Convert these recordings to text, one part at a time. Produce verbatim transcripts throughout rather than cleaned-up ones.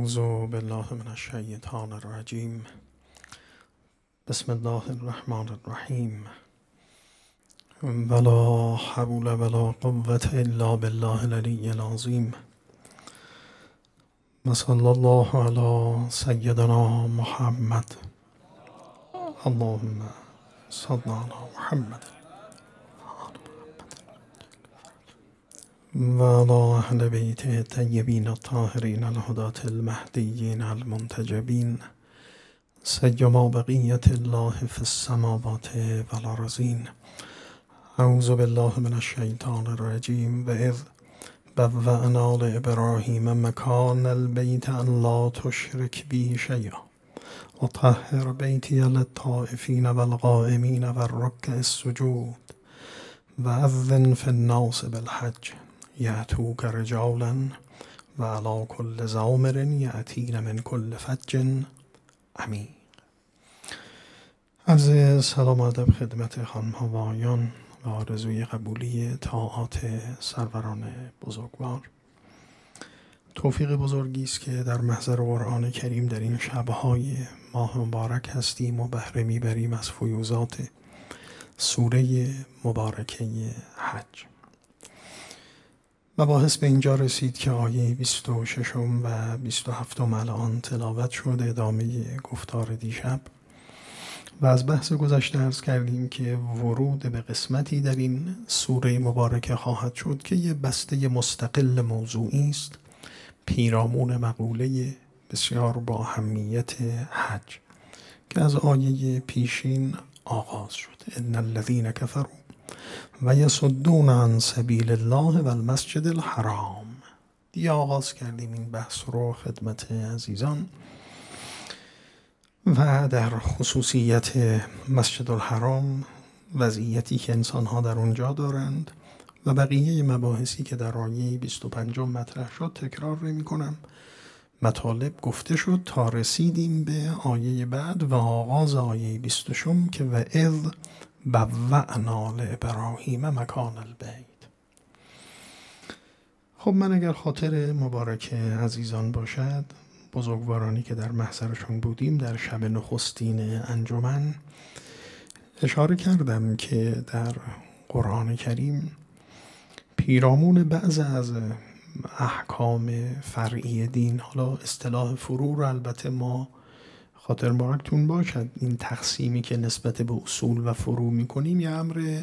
اعوذ بالله من الشیطان الرجیم. بسم الله الرحمن الرحیم. ولا حول ولا قوة الا بالله العلی العظیم. و صلی الله علی سیدنا محمد. اللهم صل علی محمد و علی اهل بیت الطیبین الطاهرین الهداة المهدیین المنتجبین سیما بقیة الله فی السماوات والارضین. اعوذ بالله من الشیطان الرجیم. و اذ بوأنا لابراهیم مکان البیت ان لا تشرک بی شیئا و طهر بیتی للطائفین والقائمین والرکع السجود و اذن فی الناس بالحج یأتوک رجالا و علی کل ضامر یأتین من کل فج عمیق. عرض سلام و ادب خدمت خانم ها و آقایان و آرزوی قبولی طاعات سروران بزرگوار. توفیق بزرگی است که در محضر قرآن کریم در این شبهای ماه مبارک هستیم و بهره میبریم از فیوضات سوره مبارکه حج. مباحث به اینجا رسید که آیه بیست و شش و بیست و هفت الان تلاوت شد، ادامه گفتار دیشب، و از بحث گذشته عرض کردیم که ورود به قسمتی در این سوره مبارکه خواهد شد که یه بسته مستقل موضوعی است، پیرامون مقوله بسیار با اهمیت حج که از آیه پیشین آغاز شد. ان الذین کفروا و یصدون عن سبیل الله و المسجد الحرام. دیگه آغاز کردیم این بحث رو خدمت عزیزان و در خصوصیت مسجد الحرام، وضعیتی که انسانها در اونجا دارند و بقیه مباحثی که در آیه بیست و پنج مطرح شد. تکرار نمی کنم، مطالب گفته شد تا رسیدیم به آیه بعد و آغاز آیه بیست و شش که و اذ بوأنا لابراهیم مکان البیت. خب من اگر خاطر مبارک عزیزان باشد، بزرگوارانی که در محضرشون بودیم در شب نخستین انجمن، اشاره کردم که در قرآن کریم پیرامون بعض از احکام فرعی دین، حالا اصطلاح فروع رو البته ما خاطر مبارکتون باشد، این تقسیمی که نسبت به اصول و فروع میکنیم یه امر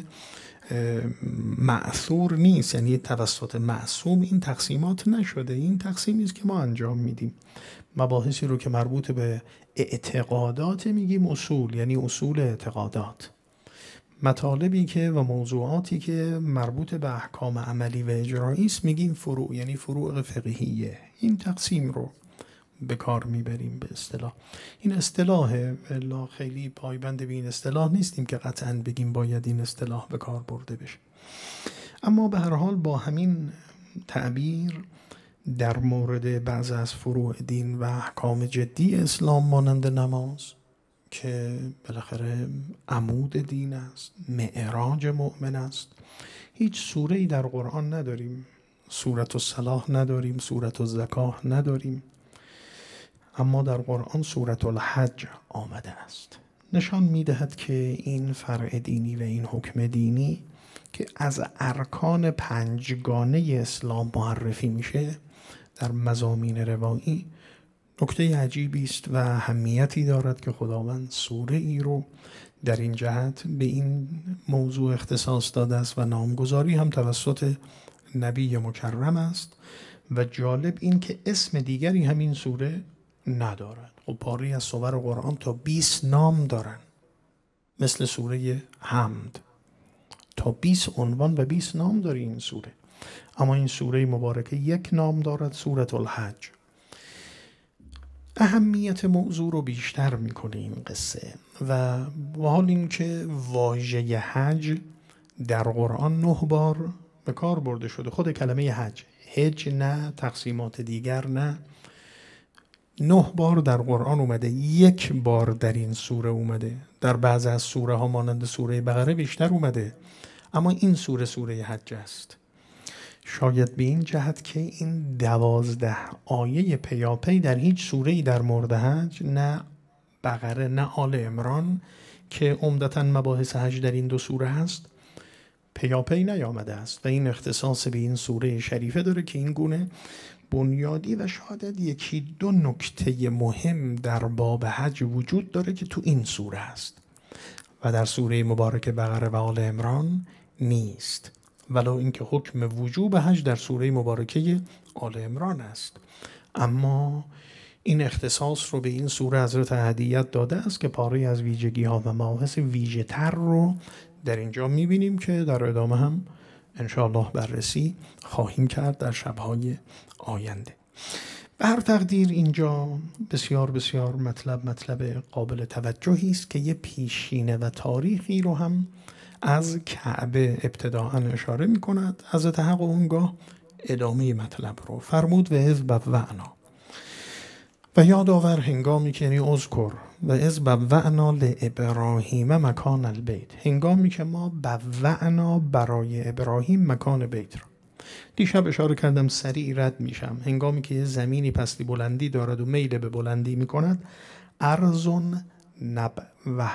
معثور نیست، یعنی توسط معصوم این تقسیمات نشده، این تقسیمی است که ما انجام میدیم. مباحثی رو که مربوط به اعتقادات میگیم اصول، یعنی اصول اعتقادات. مطالبی که و موضوعاتی که مربوط به احکام عملی و اجرایی است میگیم فروع، یعنی فروع فقهیه. این تقسیم رو به کار میبریم به اصطلاح. این اصطلاح الا خیلی پایبند به این اصطلاح نیستیم که قطعاً بگیم باید این اصطلاح به کار برده بشه، اما به هر حال با همین تعبیر در مورد بعض از فروع دین و احکام جدی اسلام مانند نماز که بالاخره عمود دین است، معراج مؤمن است، هیچ سوره‌ای در قرآن نداریم، سورة الصلاح نداریم، سورة الزکاه نداریم، اما در قرآن سورة الحج آمده است. نشان میدهد که این فرع دینی و این حکم دینی که از ارکان پنجگانه اسلام معرفی میشه در مضامین روایی، نکته عجیبی است و اهمیتی دارد که خداوند سوره ای رو در این جهت به این موضوع اختصاص داده است و نامگذاری هم توسط نبی مکرم است. و جالب این که اسم دیگری همین سوره ندارد. خب پاره از سور قرآن تا بیست نام دارن، مثل سوره حمد تا بیست عنوان و بیست نام داره این سوره، اما این سوره مبارکه یک نام دارد، سورة الحج. اهمیت موضوع رو بیشتر میکنه این قصه و با حال این که واژه حج در قرآن نه بار به کار برده شده، خود کلمه حج، حج نه، تقسیمات دیگر نه، نه بار در قرآن اومده، یک بار در این سوره اومده. در بعض از سوره ها مانند سوره بقره بیشتر اومده، اما این سوره سوره حج است. شاید به این جهت که این دوازده آیه پیاپی در هیچ سوره‌ای در مورد حج، نه بقره نه آل عمران که عمدتاً مباحث حج در این دو سوره هست، پیاپی نیامده است و این اختصاص به این سوره شریفه داره که این گونه بنیادی و شاید یکی دو نکته مهم در باب حج وجود داره که تو این سوره است و در سوره مبارک بقره و آل عمران نیست، ولو اینکه حکم وجوب حج در سوره مبارکه آل عمران است. اما این اختصاص رو به این سوره حضرت هدیت داده است که پاره از ویژگی ها و مباحث ویژه تر رو در اینجا میبینیم که در ادامه هم انشاءالله بررسی خواهیم کرد در شبهای آینده. به هر تقدیر اینجا بسیار بسیار مطلب مطلب قابل توجهی است که یه پیشینه و تاریخی رو هم از کعبه ابتداءً اشاره می کند. از حق اونگاه ادامه مطلب رو فرمود و اذ بوأنا، و یاد آور هنگامی که یعنی اذکر و اذ بوأنا لابراهیم مکان البیت، هنگامی که ما بوأنا برای ابراهیم مکان بیت رو. دیشب اشاره کردم سریع رد میشم. هنگامی که یه زمینی پستی بلندی دارد و میل به بلندی میکند، ارضون نبوه،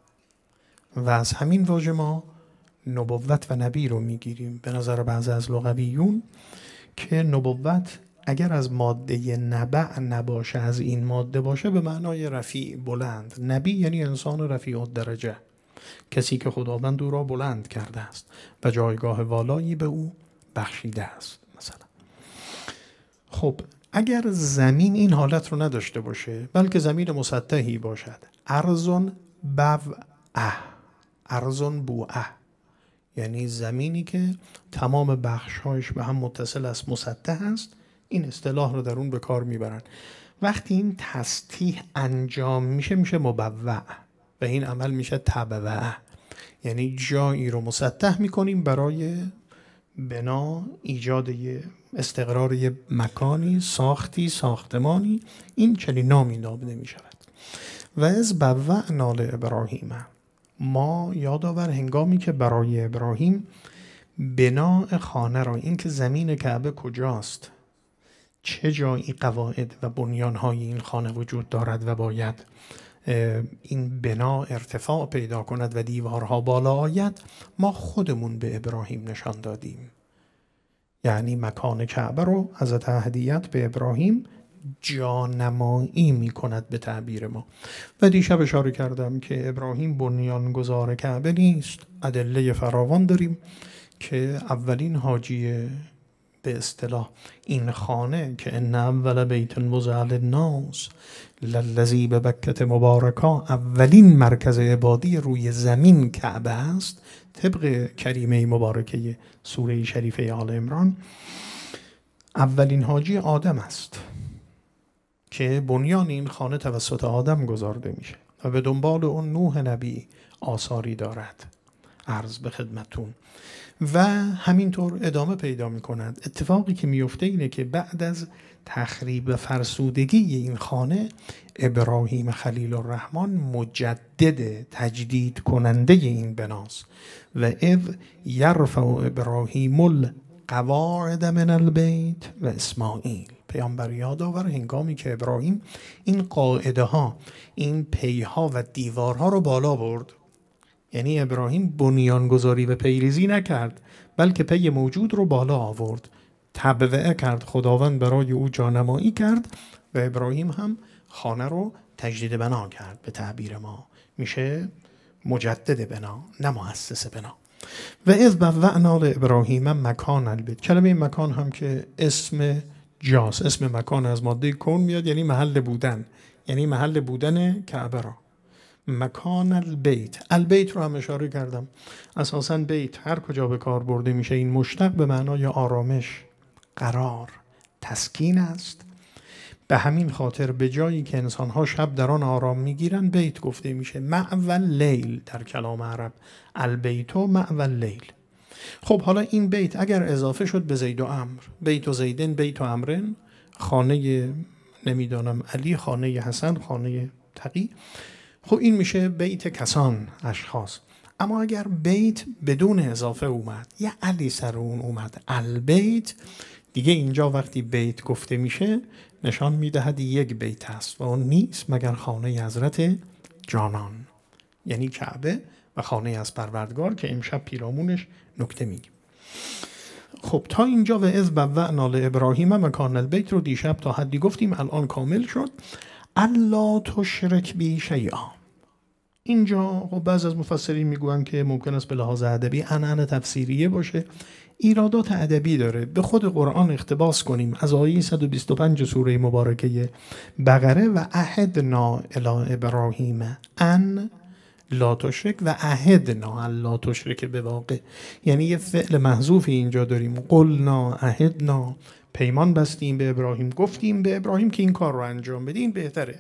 و از همین واژه ما نبوت و نبی رو میگیریم. به نظر بعضی از لغویون که نبوت اگر از ماده نبع نباشه، از این ماده باشه، به معنای رفیع بلند. نبی یعنی انسان رفیع الدرجه، کسی که خداوند او را بلند کرده است و جایگاه والایی به او بخشیده است مثلا. خب اگر زمین این حالت رو نداشته باشه، بلکه زمین مسطحی باشد، ارضون بوعه، ارضون بوعه، یعنی زمینی که تمام بخش‌هایش به هم متصل است، مسطح است، این اصطلاح رو در اون به کار میبرن. وقتی این تسطیح انجام میشه میشه مبوع و این عمل میشه تبوع، یعنی جایی رو مسطح میکنیم برای بنا، ایجاد استقرار یه مکانی، ساختی، ساختمانی، این چنین نامی نامیده میشود. و از بوأنا لابراهیم، ما یادآور هنگامی که برای ابراهیم بناء خانه را، این که زمین کعبه کجاست، چه جایی قواعد و بنیانهای این خانه وجود دارد و باید این بنا ارتفاع پیدا کند و دیوارها بالا آید، ما خودمون به ابراهیم نشان دادیم. یعنی مکان کعبه رو حضرت هدیت به ابراهیم جانمایی می کند به تعبیر ما. و دیشب اشاره کردم که ابراهیم بنیانگذار کعبه نیست. ادله فراوان داریم که اولین حاجی به اصطلاح این خانه که ان اول بیت وضع للناس للذی ببکة مبارکا، اولین مرکز عبادی روی زمین کعبه است، طبق کریمه مبارکه سوره شریفه آل عمران. اولین حاجی آدم است که بنیان این خانه توسط آدم گذارده میشه و به دنبال اون نوح نبی آثاری دارد، عرض به خدمتون، و همینطور ادامه پیدا می کند. اتفاقی که میفته اینه که بعد از تخریب و فرسودگی این خانه، ابراهیم خلیل الرحمن مجدد تجدید کننده این بناست. و اذ یرفع ابراهیم القواعد من البیت و اسماعیل، پیامبر یاد آور هنگامی که ابراهیم این قاعده ها، این پیها و دیوارها رو بالا برد. یعنی ابراهیم بنیانگذاری و پیریزی نکرد، بلکه پی موجود رو بالا آورد، تبوئه کرد، خداوند برای او جانمایی کرد و ابراهیم هم خانه رو تجدید بنا کرد. به تعبیر ما میشه مجدد بنا، نه مؤسس بنا. و اذ بوأنا لابراهیم مکان البیت، کلمه مکان هم که اسم جاست، اسم مکان از ماده کون میاد، یعنی محل بودن، یعنی محل بودن کعبه را. مکان البیت، البیت رو هم اشاره کردم. اساساً بیت هر کجا به کار برده میشه این مشتق به معنای آرامش، قرار، تسکین است. به همین خاطر به جایی که انسان‌ها شب در آن آرام میگیرن بیت گفته میشه. مأوى لیل در کلام عرب، البیت و مأوى لیل. خب حالا این بیت اگر اضافه شد به زید و عمرو، بیت و زیدن، بیت و عمرن، خانه نمیدانم علی، خانه حسن، خانه تقی، خب این میشه بیت کسان، اشخاص. اما اگر بیت بدون اضافه اومد یا علی سر اون اومد البیت، دیگه اینجا وقتی بیت گفته میشه نشان میدهد یک بیت هست و اون نیست مگر خانه حضرت جانان، یعنی کعبه و خانه از پروردگار که امشب پیرامونش نکته میگیم. خب تا اینجا و اذ بوأنا لابراهیم مکان البیت رو دیشب تا حدی گفتیم، الان کامل شد. الا تشرک بی شیئا. اینجا خب بعض از مفسرین میگوین که ممکن است به لحاظ ادبی عنعنه تفسیریه باشه، ایرادات ادبی داره. به خود قرآن اقتباس کنیم از آیه صد و بیست و پنج سوره مبارکه بقره و عهدنا الی ابراهیم ان لا تشرک و عهدنا الا تشرک، به واقع یعنی یه فعل محذوفی اینجا داریم. قلنا عهدنا، پیمان بستیم به ابراهیم، گفتیم به ابراهیم که این کار رو انجام بدین، بهتره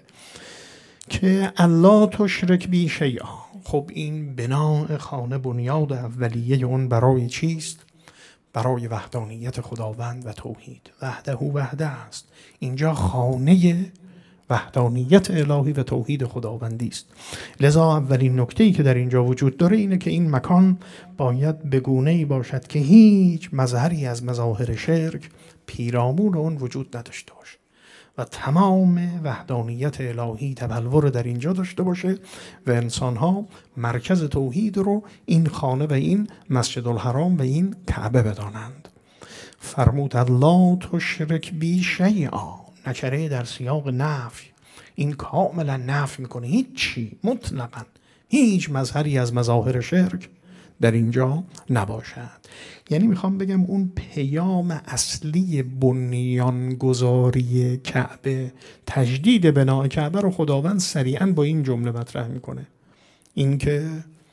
که الا تشرک بی شیئا. خب این بناء خانه، بنیاد اولیه اون برای چیست؟ برای وحدانیت خداوند و توحید. وحده وحده است. اینجا خانه وحدانیت الهی و توحید خداوندی است. لذا اولین نکته‌ای که در اینجا وجود داره اینه که این مکان باید به گونه‌ای باشد که هیچ مظهری از مظاهر شرک پیرامون اون وجود نداشته باشه و تمام وحدانیت الهی تبلور در اینجا داشته باشه و انسان‌ها مرکز توحید رو این خانه و این مسجد الحرام و این کعبه بدانند. فرمود الله تشرک بی شیئا، نکره در سیاق نفی، این کاملا نفی میکنه، هیچی، مطلقا هیچ مظهری از مظاهر شرک در اینجا نباشد. یعنی میخوام بگم اون پیام اصلی بنیانگذاری کعبه، تجدید بناء کعبه رو خداوند سریعا با این جمله مطرح میکنه، اینکه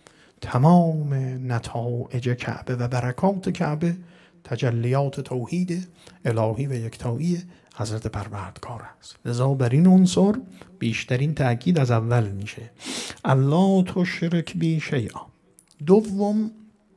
تمام نتایج کعبه و برکات کعبه تجلیات توحید الهی و یکتایی حضرت پروردگار است. لذا بر این عنصر بیشترین تأکید از اول میشه، الا تشرک بی شیئا. دوم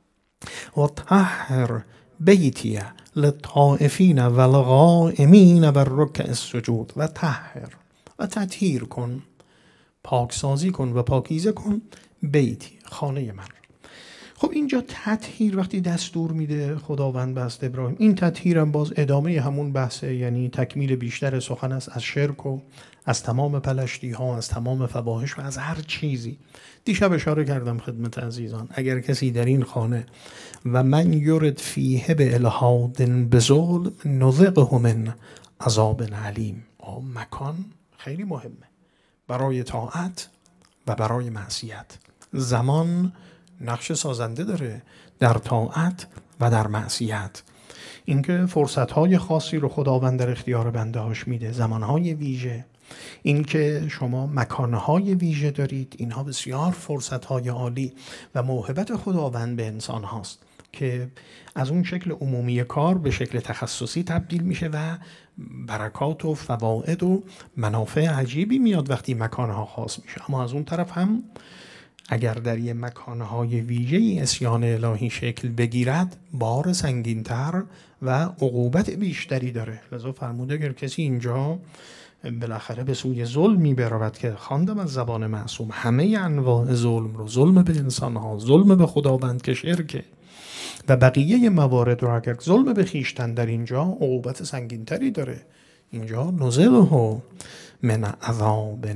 و طهر بیتی للطائفین و القائمین و الرکع السجود. و طهر و تطهیر کن، پاکسازی کن و پاکیزه کن بیتی، خانه من. خب اینجا تطهیر وقتی دستور میده خداوند بست ابراهیم، این تطهیر هم باز ادامه همون بحثه، یعنی تکمیل بیشتر سخن است از شرک و از تمام پلشتی ها، از تمام فواحش و از هر چیزی. دیشب اشاره کردم خدمت عزیزان، اگر کسی در این خانه و من یرد فیه به الحاد بظلم نذقه من عذاب علیم. مکان خیلی مهمه برای طاعت و برای معصیت. زمان نقش سازنده داره در طاعت و در معصیت. اینکه فرصت‌های خاصی رو خداوند در اختیار بنده هاش میده، زمان‌های ویژه، اینکه شما مکان‌های ویژه دارید، اینها بسیار فرصت‌های عالی و موهبت خداوند به انسان هاست که از اون شکل عمومی کار به شکل تخصصی تبدیل میشه و برکات و فواید و منافع عجیبی میاد وقتی مکان‌ها خاص میشه. اما از اون طرف هم اگر در یه مکانهای ویژه‌ای عصیان الهی شکل بگیرد، بار سنگین‌تر و عقوبت بیشتری داره. لذا فرموده اگر کسی اینجا بالاخره به سوی ظلمی برود که خواندم از زبان معصوم همه انواع ظلم رو، ظلم به انسان‌ها، ظلم به خداوند که شرکه و بقیه موارد رو، اگر ظلم به خویشتن در اینجا عقوبت سنگین‌تری داره. اینجا نزله من عذاب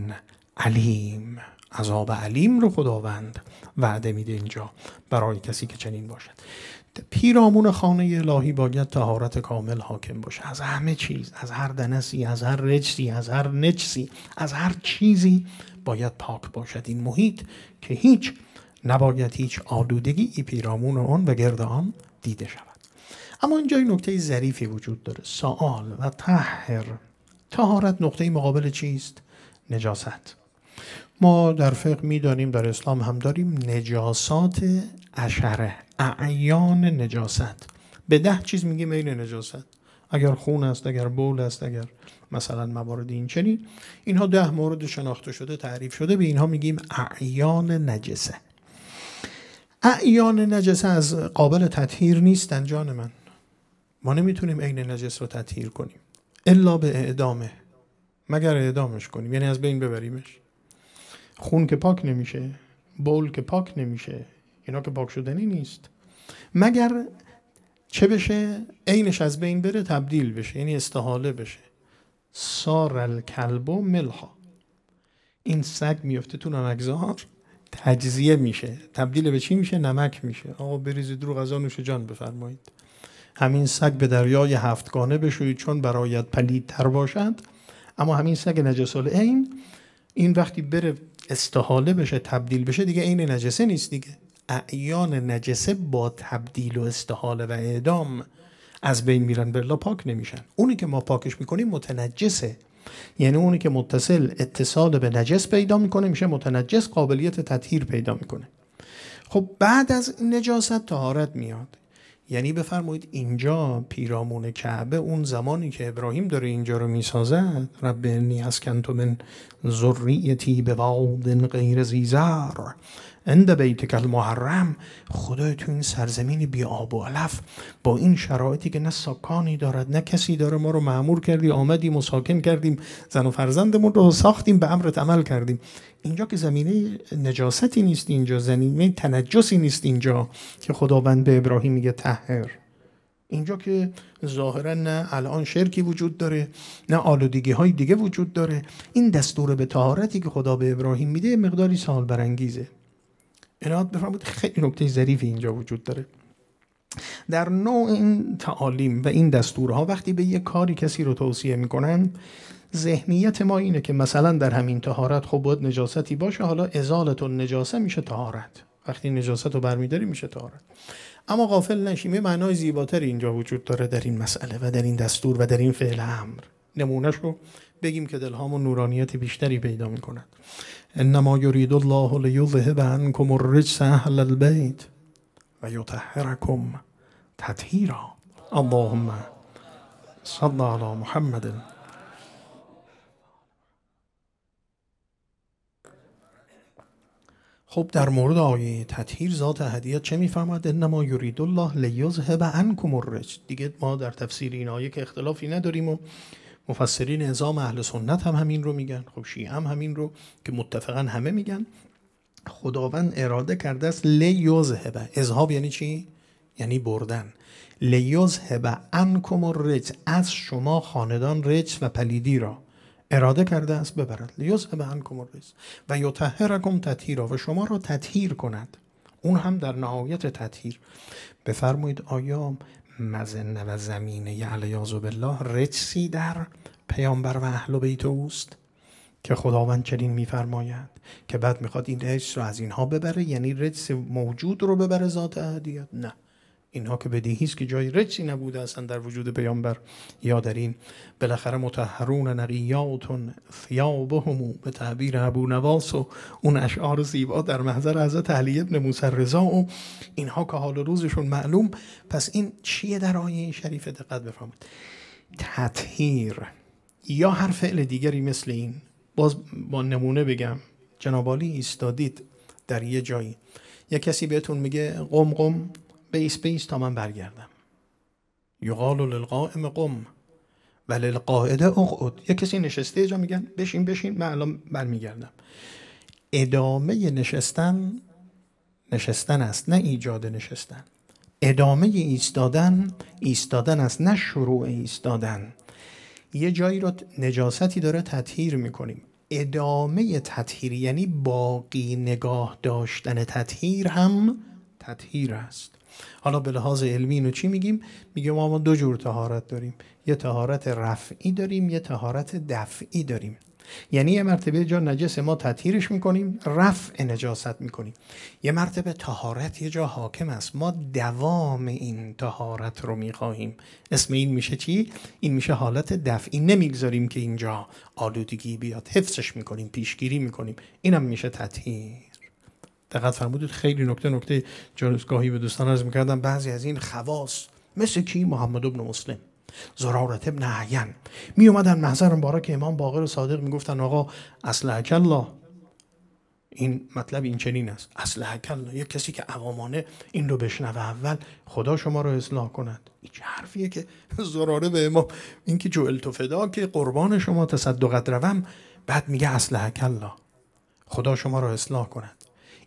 علیم، عذاب علیم رو خداوند وعده میده اینجا برای کسی که چنین باشد. پیرامون خانه الهی باید طهارت کامل حاکم باشه از همه چیز، از هر دنسی، از هر رجسی، از هر نجسی، از هر چیزی باید پاک باشد این محیط که هیچ نباید هیچ آلودگی پیرامون آن و گرد آن دیده شود. اما اینجا این نکته ظریفی وجود داره، سوال و طهر. طهارت نقطه مقابل چیست؟ نجاست. ما در فقه می‌دانیم، در اسلام هم داریم، نجاسات عشره، اعیان نجاست. به ده چیز میگیم این نجاست. اگر خون است، اگر بول است، اگر مثلا موارد این چنین، اینها ده مورد شناخته شده، تعریف شده، به اینها میگیم اعیان نجسه. اعیان نجسه از قابل تطهیر نیستن جان من. ما نمیتونیم عین نجس رو تطهیر کنیم الا به اعدامه، مگر اعدامش کنیم، یعنی از بین ببریمش. خون که پاک نمیشه، بول که پاک نمیشه، اینا که پاک شدنی نیست، مگر چه بشه؟ عینش از بین بره، تبدیل بشه، یعنی استحاله بشه. سار الکلب ملحا، این سگ میفته تو نمکزار، تجزیه میشه، تبدیل به چی میشه؟ نمک میشه. آقا بریزید رو غذا نوش جان بفرمایید. همین سگ به دریای هفتگانه بشویید چون برایت پلیدتر باشد. اما همین سگ نجس العین، این وقتی بره استحاله بشه، تبدیل بشه، دیگه عین نجسه نیست دیگه. اعیان نجسه با تبدیل و استحاله و اعدام از بین میرن، بلا پاک نمیشن. اونی که ما پاکش میکنیم متنجسه، یعنی اونی که متصل اتصال به نجس پیدا میکنه میشه متنجس، قابلیت تطهیر پیدا میکنه. خب بعد از نجاست طهارت میاد. یعنی بفرمایید اینجا پیرامون کعبه، اون زمانی که ابراهیم داره اینجا رو میسازد، رب انی اسکنت من ذریتی بواد غیر ذی زرع عند بیتک المحرم، خدای تو این سرزمین بی آب و علف، با این شرایطی که نه سکانی دارد نه کسی داره، ما رو مأمور کردی، آمدیم و ساکن کردیم، زن و فرزندمون رو ساختیم، به امرت عمل کردیم. اینجا که زمینه نجاستی نیست، اینجا زمینه تنجسی نیست، اینجا که خداوند به ابراهیم میگه طهر. اینجا که ظاهرا نه الان شرکی وجود داره، نه آلودگی های دیگه وجود داره. این دستور به طهارتی که خدا به ابراهیم میده مقداری سوال برانگیزه. عنایت بفرمایید، خیلی نکته ظریفی اینجا وجود داره. در نوع این تعالیم و این دستورها وقتی به یک کاری کسی رو توصیه میکنن، ذهنیت ما اینه که مثلا در همین طهارت خب باید نجاستی باشه، حالا ازالت النجاسه میشه طهارت، وقتی نجاست رو برمیداری میشه طهارت. اما غافل نشیم یه معنای زیباتری اینجا وجود داره در این مسئله و در این دستور و در این فعل امر. نمونهش رو بگیم که دلهامون نورانیت بیشتری پیدا میکنند. انما یرید الله لیذهب عنکم الرجس اهل البیت و یطهرکم تطهیرا. اللهم صل علی محمد. خب در مورد آیه تطهیر ذات هدیت چه میفرماید؟ انما یرید الله لیذهب عنکم الرجس. دیگه ما در تفسیر این آیه که اختلافی نداریم و مفسرین نظام اهل سنت هم همین رو میگن، خب شیعه هم همین رو که متفقا همه میگن. خداوند اراده کرده است لیذهب. اذهاب یعنی چی؟ یعنی بردن. لیذهب عنکم الرجس، از شما خاندان رجس و پلیدی را اراده کرده است ببرد. لیذهب عنکم الرجس و یطهرکم تطهیرا، و شما را تطهیر کند، اون هم در نهایت تطهیر. بفرمایید آیا مزنه و زمینه علیاذ بالله رجسی در پیامبر و اهل بیت اوست که خداوند چنین میفرماید که بعد میخواد این رجس رو از اینها ببره، یعنی رجس موجود رو ببره ذات احدیت؟ نه، اینها که بدیهی است که جای رجسی نبوده اصلا در وجود پیامبر یا در این. بالاخره مطهرون نقیات ثیابهم به تعبیر ابو نواس و اون اشعار زیبا در محضر حضرت علی ابن موسی رضا و اینها که حال روزشون معلوم. پس این چیه در آیه شریف؟ دقت بفرمایید. تطهیر یا هر فعل دیگری مثل این. باز با نمونه بگم، جناب عالی ایستادید در یه جایی، یه کسی بهتون میگه قم قم، بیس بیس تا من برگردم. یقال للقائم قم و للقاعد اقعد. یه کسی نشسته جا میگن بشین بشین من الان برمیگردم. ادامه نشستن نشستن است، نه ایجاد نشستن. ادامه ایستادن ایستادن است، نه شروع ایستادن. یه جایی رو نجاستی داره تطهیر میکنیم، ادامه تطهیر یعنی باقی نگاه داشتن تطهیر هم تطهیر است. حالا به لحاظ علمی اینو چی میگیم؟ میگیم ما دو جور طهارت داریم، یه طهارت رفعی داریم، یه طهارت دفعی داریم. یعنی یه مرتبه جا نجس ما تطهیرش میکنیم، رفع نجاست میکنیم. یه مرتبه طهارت یه جا حاکم است، ما دوام این طهارت رو میخواهیم. اسم این میشه چی؟ این میشه حالت دفعی. نمیگذاریم که اینجا آلودگی بیاد، حفظش میکنیم، پیشگیری میکنیم. اینم میشه تطهیر. دقت فرمودید خیلی نکته نکته جالبگاهی به دوستان عرض میکردم. بعضی از این خواص مثل کی؟ محمد ابن مسلم، زرارت ابن عین می اومدن محضر مبارک امام باقر صادق میگفتن آقا اصلحک الله، این مطلب این چنین است، اصلحک الله. یک کسی که عوامانه این رو بشنوه اول، خدا شما رو اصلاح کند. این چه حرفیه که زراره به امام این که جعلت فدا، که قربان شما تصدقت روم، بعد میگه اصلحک الله، خدا شما رو اصلاح کند.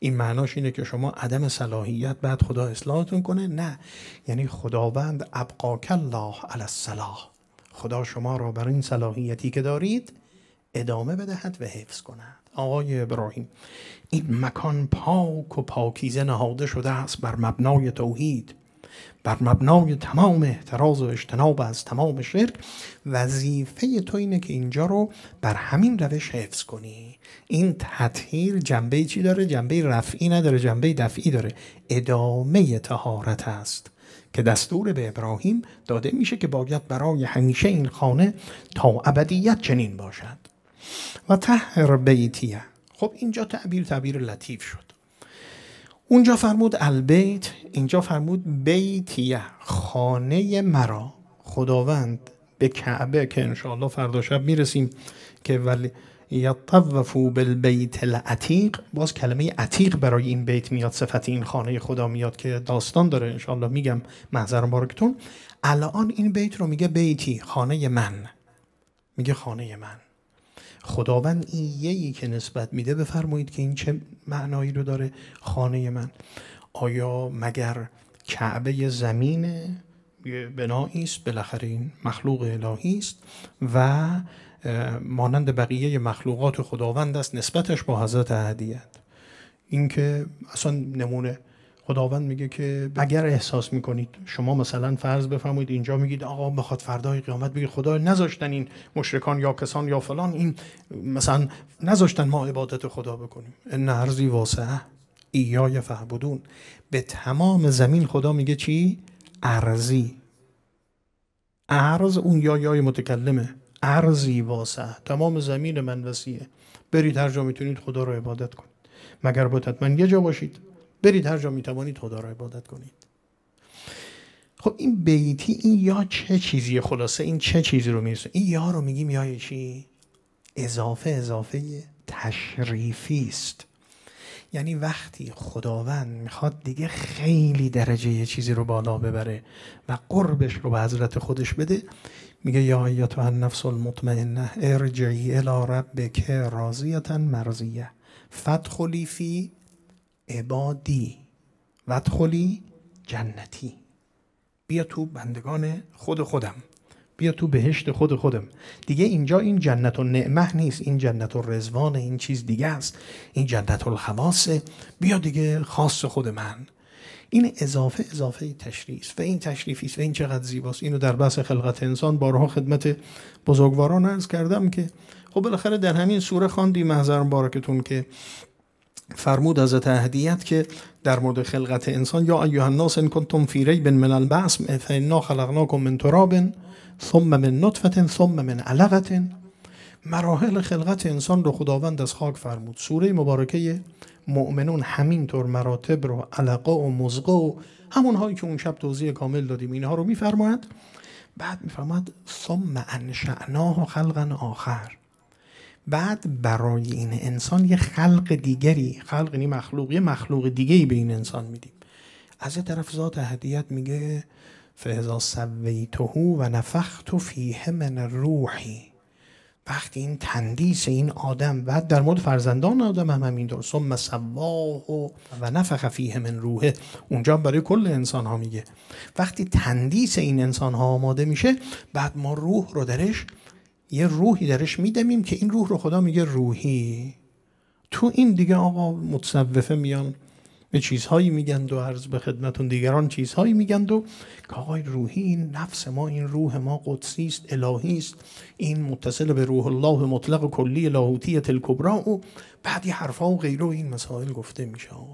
این معناش اینه که شما عدم صلاحیت بعد خدا اصلاحتون کنه؟ نه، یعنی خداوند ابقاک الله علی الصلاح، خدا شما را بر این صلاحیتی که دارید ادامه بدهد و حفظ کند. آقای ابراهیم، این مکان پاک و پاکیزه نهاده شده است بر مبنای توحید، بر مبنای تمام احتراز و اجتناب از تمام شرک. وظیفه تو اینه که اینجا رو بر همین روش حفظ کنی. این تطهیر جنبه چی داره؟ جنبه رفعی نداره، جنبه دفعی داره. ادامه طهارت است که دستور به ابراهیم داده میشه که باید برای همیشه این خانه تا ابدیت چنین باشد. و طهر بیتیه. خب اینجا تعبیر تعبیر لطیف شد. اونجا فرمود البیت، اینجا فرمود بیتیه، خانه مرا. خداوند به کعبه که انشاءالله فردا شب میرسیم که ولی یطوفوا بالبیت العتیق، باز کلمه عتیق برای این بیت میاد، صفت این خانه خدا میاد که داستان داره، انشاءالله میگم محضر مبارکتون. الان این بیت رو میگه بیتی، خانه من، میگه خانه من. خداوند این یهی که نسبت میده بفرمایید که این چه معنایی رو داره خانه من؟ آیا مگر کعبه زمین بنایی است؟ بالاخره این مخلوق الهی است و مانند بقیه مخلوقات خداوند است، نسبتش با حضرت احدیت. این که اصلا نمونه خداوند میگه که اگر احساس میکنید شما مثلا فرض بفرمایید اینجا میگید آقا بخواد فردای قیامت بگید خدا نذاشتن این مشرکان یا کسان یا فلان این مثلا نذاشتن ما عبادت خدا بکنیم. ان ارضی واسعه ایای فاعبدون. به تمام زمین خدا میگه چی؟ ارضی. ارض اون یا یای متکلمه. ارضی واسعه، تمام زمین من وسیعه، برید هر جا میتونید خدا رو عبادت کنید، مگر باید حتما یه جا باشید، برید هر جا میتوانید خدا را عبادت کنید. خب این بیتی، این یا چه چیزی؟ خلاصه این چه چیزی رو میرسه؟ این یا رو میگیم یا چی؟ اضافه اضافه تشریفی است. یعنی وقتی خداوند میخواد دیگه خیلی درجه یه چیزی رو بالا ببره و قربش رو به حضرت خودش بده، میگه یا ایتها النفس المطمئنه ارجعی الی ربک راضیة مرضیه فادخلی فی عبادی وادخلی جنتی. بیا تو بندگان خود خودم، بیا تو بهشت خود خودم. دیگه اینجا این جنت النعمه نیست، این جنت الرضوان، این چیز دیگه است، این جنت الخواصه، بیا دیگه خاص خود من. این اضافه اضافه تشریف و این تشریفی است و این چقدر زیباست. اینو در بحث خلقت انسان بارها خدمت بزرگواران عرض کردم که خب بالاخره در همین سوره خواندیم محضر مبارکتون که فرمود حضرت احدیت که در مورد خلقت انسان یا ایها الناس ان کنتم فی ریب من البعث فانا خلقناکم من تراب ثم من نطفه ثم من علقه. مراحل خلقت انسان رو خداوند از خاک فرمود. سوره مبارکه مؤمنون همینطور مراتب رو، علقه و مضغه و همون هایی که اون شب توضیح کامل دادیم اینها رو میفرماید. بعد میفرماید ثم انشأناه خلقا آخر، بعد برای این انسان یه خلق دیگری، خلق یعنی مخلوق، یه مخلوق دیگری به این انسان میدیم. از یه طرف ذات احدیت میگه فاذا سویته و نفخت فیه من روحی، وقتی این تندیس این آدم، بعد در مورد فرزندان آدم هم همینطور ثم سواه و نفخ فیه من روحه، اونجا برای کل انسان ها میگه وقتی تندیس این انسان ها آماده میشه، بعد ما روح رو درش، یه روحی درش میدمیم که این روح رو خدا میگه روحی. تو این دیگه آقا متصوفه میان به چیزهایی میگن و عرض به خدمتون دیگران چیزهایی میگن و که آقای روحی، این نفس ما، این روح ما قدسی است، الهی است، این متصل به روح الله مطلق کلی لاهوتیت الکبرا و بعد یه حرفا و غیره و این مسائل گفته میشه. آقا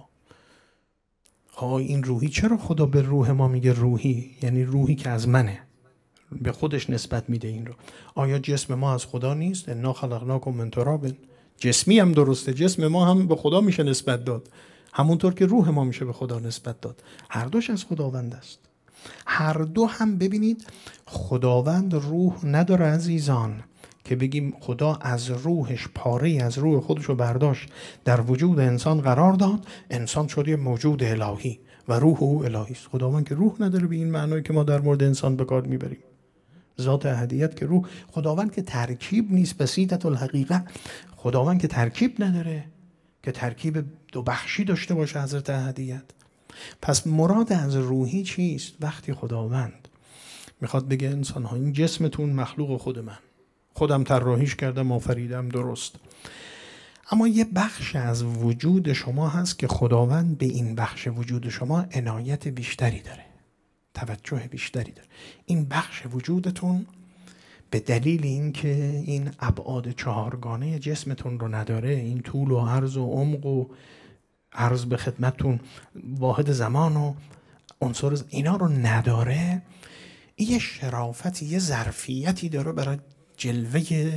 آقای این روحی، چرا خدا به روح ما میگه روحی؟ یعنی روحی که از منه، به خودش نسبت میده این رو. آیا جسم ما از خدا نیست؟ انا خلقناکم من تراب. جسمی هم درسته، جسم ما هم به خدا میشه نسبت داد، همونطور که روح ما میشه به خدا نسبت داد. هر دوش از خداوند است. هر دو هم ببینید خداوند روح نداره عزیزان که بگیم خدا از روحش پاره از روح خودش رو برداشت در وجود انسان قرار داد، انسان شد یه موجود الهی و روح او الهی است. خداوند که روح نداره به این معنایی که ما در مورد انسان به کار میبریم. ذات احدیت که روح، خداوند که ترکیب نیست، بسیطة الحقیقه، خداوند که ترکیب نداره که ترکیب دو بخشی داشته باشه حضرت احدیت. پس مراد از روحی چیست؟ وقتی خداوند میخواد بگه انسان ها این جسمتون مخلوق خود من، خودم طراحیش کردم آفریدم، درست، اما یه بخش از وجود شما هست که خداوند به این بخش وجود شما عنایت بیشتری داره، توجه بیشتری داره. این بخش وجودتون به دلیل اینکه این ابعاد چهارگانه جسمتون رو نداره، این طول و عرض و عمق و عرض به خدمتتون واحد زمان و عنصر اینا رو نداره، این یه شرافتی، یه ظرفیتی داره برای جلوه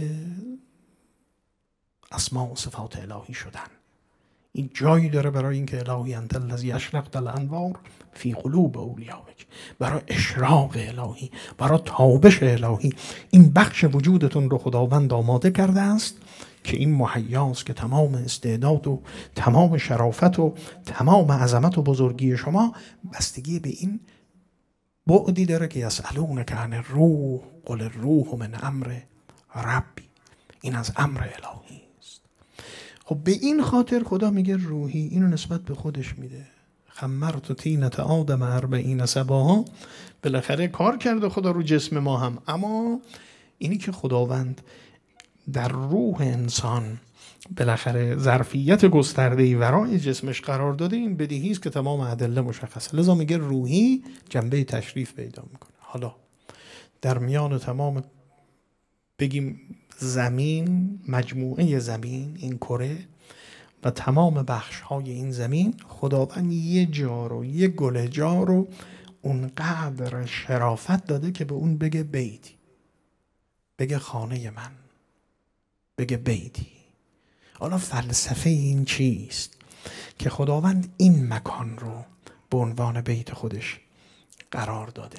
اسماء و صفات الهی شدن. این جایی داره برای اینکه الهی انت الذی اشرقت الانوار فی قلوب اولیائک، برای اشراق الهی، برای تابش الهی. این بخش وجودتون رو خداوند آماده کرده است که این مهیاست که تمام استعداد و تمام شرافت و تمام عظمت و بزرگی شما بستگی به این بعدی داره که یسألونک عن الروح قل الروح من امر ربی. این از امر الهی است. خب به این خاطر خدا میگه روحی، اینو نسبت به خودش میده. خمرت طینة آدم اربعین صباحا، بالاخره کار کرده خدا رو جسم ما هم، اما اینی که خداوند در روح انسان بالاخره ظرفیت گسترده‌ای ورای جسمش قرار داده، این بدیهی است که تمام ادله مشخصه. لذا میگه روحی جنبه تشریف پیدا میکنه. حالا در میان تمام بگیم زمین، مجموعه زمین، این کره و تمام بخش های این زمین، خداوند یه جا رو، یه گل جا رو اونقدر شرافت داده که به اون بگه بیتی، بگه خانه من، بگه بیتی. حالا فلسفه این چیست؟ که خداوند این مکان رو به عنوان بیت خودش قرار داده.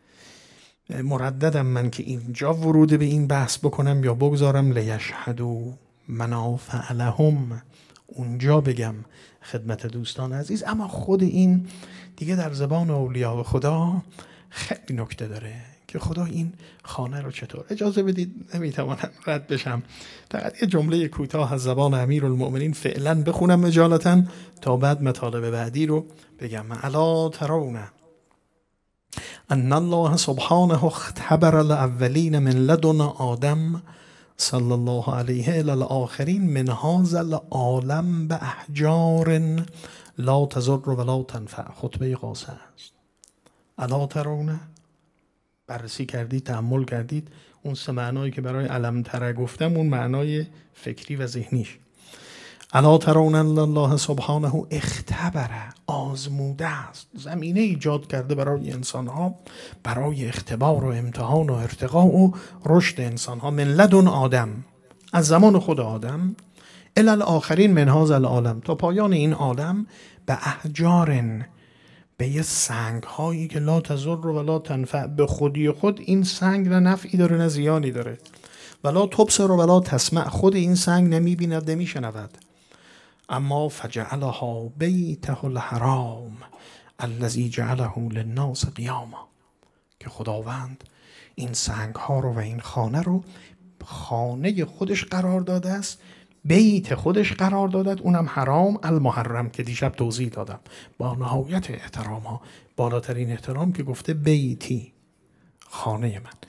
مرددم من که اینجا ورود به این بحث بکنم یا بگذارم لیشهدوا منافع لهم، اونجا بگم خدمت دوستان عزیز. اما خود این دیگه در زبان اولیاء خدا خیلی نکته داره که خدا این خانه رو چطور، اجازه بدید نمیتوانم رد بشم، فقط یه جمله کوتاه از زبان امیرالمؤمنین فعلا بخونم اجالتا تا بعد مطالب بعدی رو بگم. الا ترون ان الله سبحانه اختبر الاولین من لدن آدم صلی الله علیه الی الاخرین من هذا العالم به احجار لا تضر ولا تنفع. خطبه قاصه است. الا ترون، بررسی کردید، تأمل کردید اون سه معنایی که برای علم تره گفتم، اون معنای فکری و ذهنیش. الا ترون ان الله سبحانه اختبر، آزموده است، زمینه ایجاد کرده برای انسانها، برای اختبار و امتحان و ارتقاء و رشد انسانها. من لدن آدم، از زمان خود آدم، الی الاخرین من هذا العالم، تا پایان این عالم، به احجار، به یه سنگ هایی که لا تضر و لا تنفع، به خودی خود این سنگ نه نفعی داره نه زیانی داره، ولا تبصر و لا تسمع، خود این سنگ نمی بیند نمی شنود. اما فجعلها بیته الحرام الذی جعله للناس قیاما، که خداوند این سنگ ها رو و این خانه رو خانه خودش قرار داده است، بیت خودش قرار دادد، اونم حرام المحرم که دیشب توضیح دادم با نهایت احترام ها، بالاترین احترام که گفته بیتی، خانه من.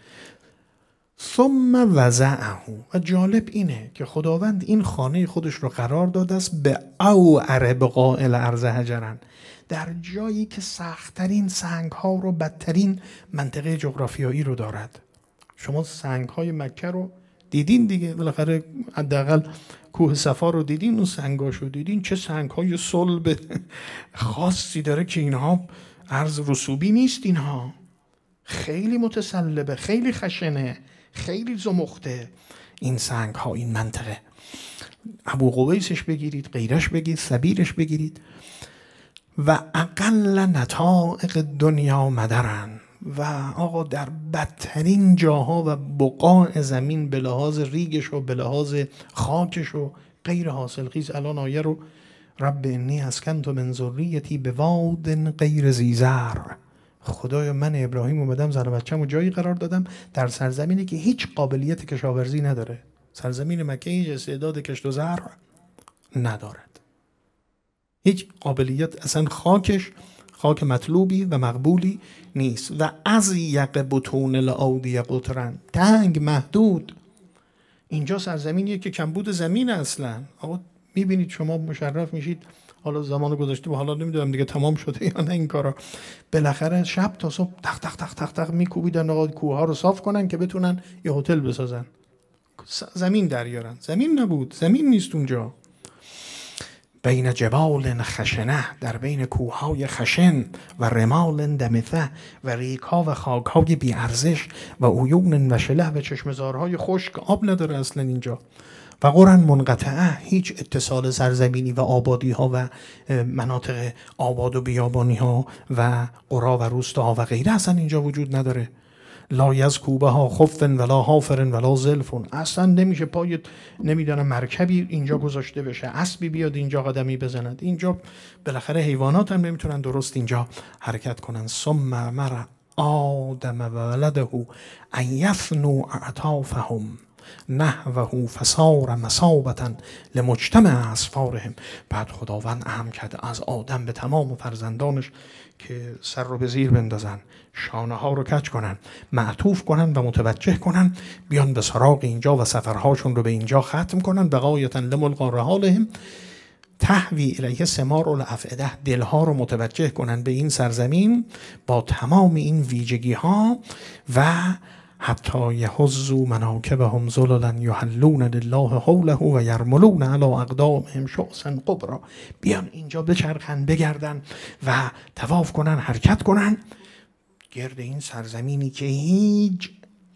ثم وضعه، و جالب اینه که خداوند این خانه خودش رو قرار داده است به اوعر بقاع الارض حجرا، در جایی که سختترین سنگ ها رو، بدترین منطقه جغرافیایی رو دارد. شما سنگ های مکه رو دیدین دیگه، بالاخره حداقل کوه صفا رو دیدین، اون سنگاشو دیدین، چه سنگ های صلب خاصی داره که اینها عرض رسوبی نیست، اینها خیلی متسلبه، خیلی خشنه، خیلی زمخته این سنگ ها، این منطقه. ابو قبیسش بگیرید، غیرش بگیرید، سبیرش بگیرید. و اقل نطائق دنیا مدرن، و آقا در بدترین جاها و بقاع زمین به لحاظ ریگش و به لحاظ خاکش و غیر حاصل خیز. الان آیه رو رب انی اسکنت من ذریتی بواد غیر ذی زرع، خدایا من ابراهیم اومدم زن و بچه‌مو جایی قرار دادم در سرزمینی که هیچ قابلیت کشاورزی نداره. سرزمین مکه هیچ استعداد کشت و زرع ندارد. هیچ قابلیت، اصلا خاکش خاک مطلوبی و مقبولی نیست. و از یک بطون العادی قطرن، تنگ، محدود. اینجا سرزمینیه که کمبود زمین اصلا. آقا میبینید شما مشرف میشید، حالا زمان گذاشته و حالا نمیدونم دیگه تمام شده یا نه این کارا، بالاخره شب تا صبح تق تق تق تق تق میکوبیدن آقا کوه ها رو صاف کنن که بتونن یه هتل بسازن، زمین دریارن. زمین نبود، زمین نیست اونجا. بین جبال خشنه، در بین کوههای خشن، و رمال دمثه، و ریک‌ها و خاک‌های بی ارزش، و عیون وشله، و چشمزارهای خشک، آب نداره اصلا اینجا. و قرن منقطعه، هیچ اتصال سرزمینی و آبادی ها و مناطق آباد و بیابانی ها و قرا و روستاها و غیره اصلا اینجا وجود نداره. لا یزکوبه ها خفن ولا حافرن ولا زلفون، اصلا نمیشه پای نمیدونم مرکبی اینجا گذاشته بشه، اسبی بیاد اینجا قدمی بزند. اینجا بالاخره حیوانات هم نمیتونن درست اینجا حرکت کنن. ثم امر آدم و ولده ان یفنوا اعطافهم نحوه فصار مثابة لمجتمع اسفارهم. بعد خداوند امر کرده از آدم به تمام فرزندانش که سر رو به زیر بندازن، شانه ها رو کج کنن، معطوف کنن و متوجه کنن، بیان به سراغ اینجا و سفرهاشون رو به اینجا ختم کنن. بقایتا لملقا رحالهم تحوی الیه ثمار الافئده، دلها رو متوجه کنن به این سرزمین با تمام این ویژگی ها، و حتی یهزوا مناکبهم ذللا یحلون لله حوله و یرملون علی اقدامهم شؤسا قبرا. بیان اینجا بچرخن، بگردن و طواف کنن، حرکت کنن گرد این سرزمینی که هیچ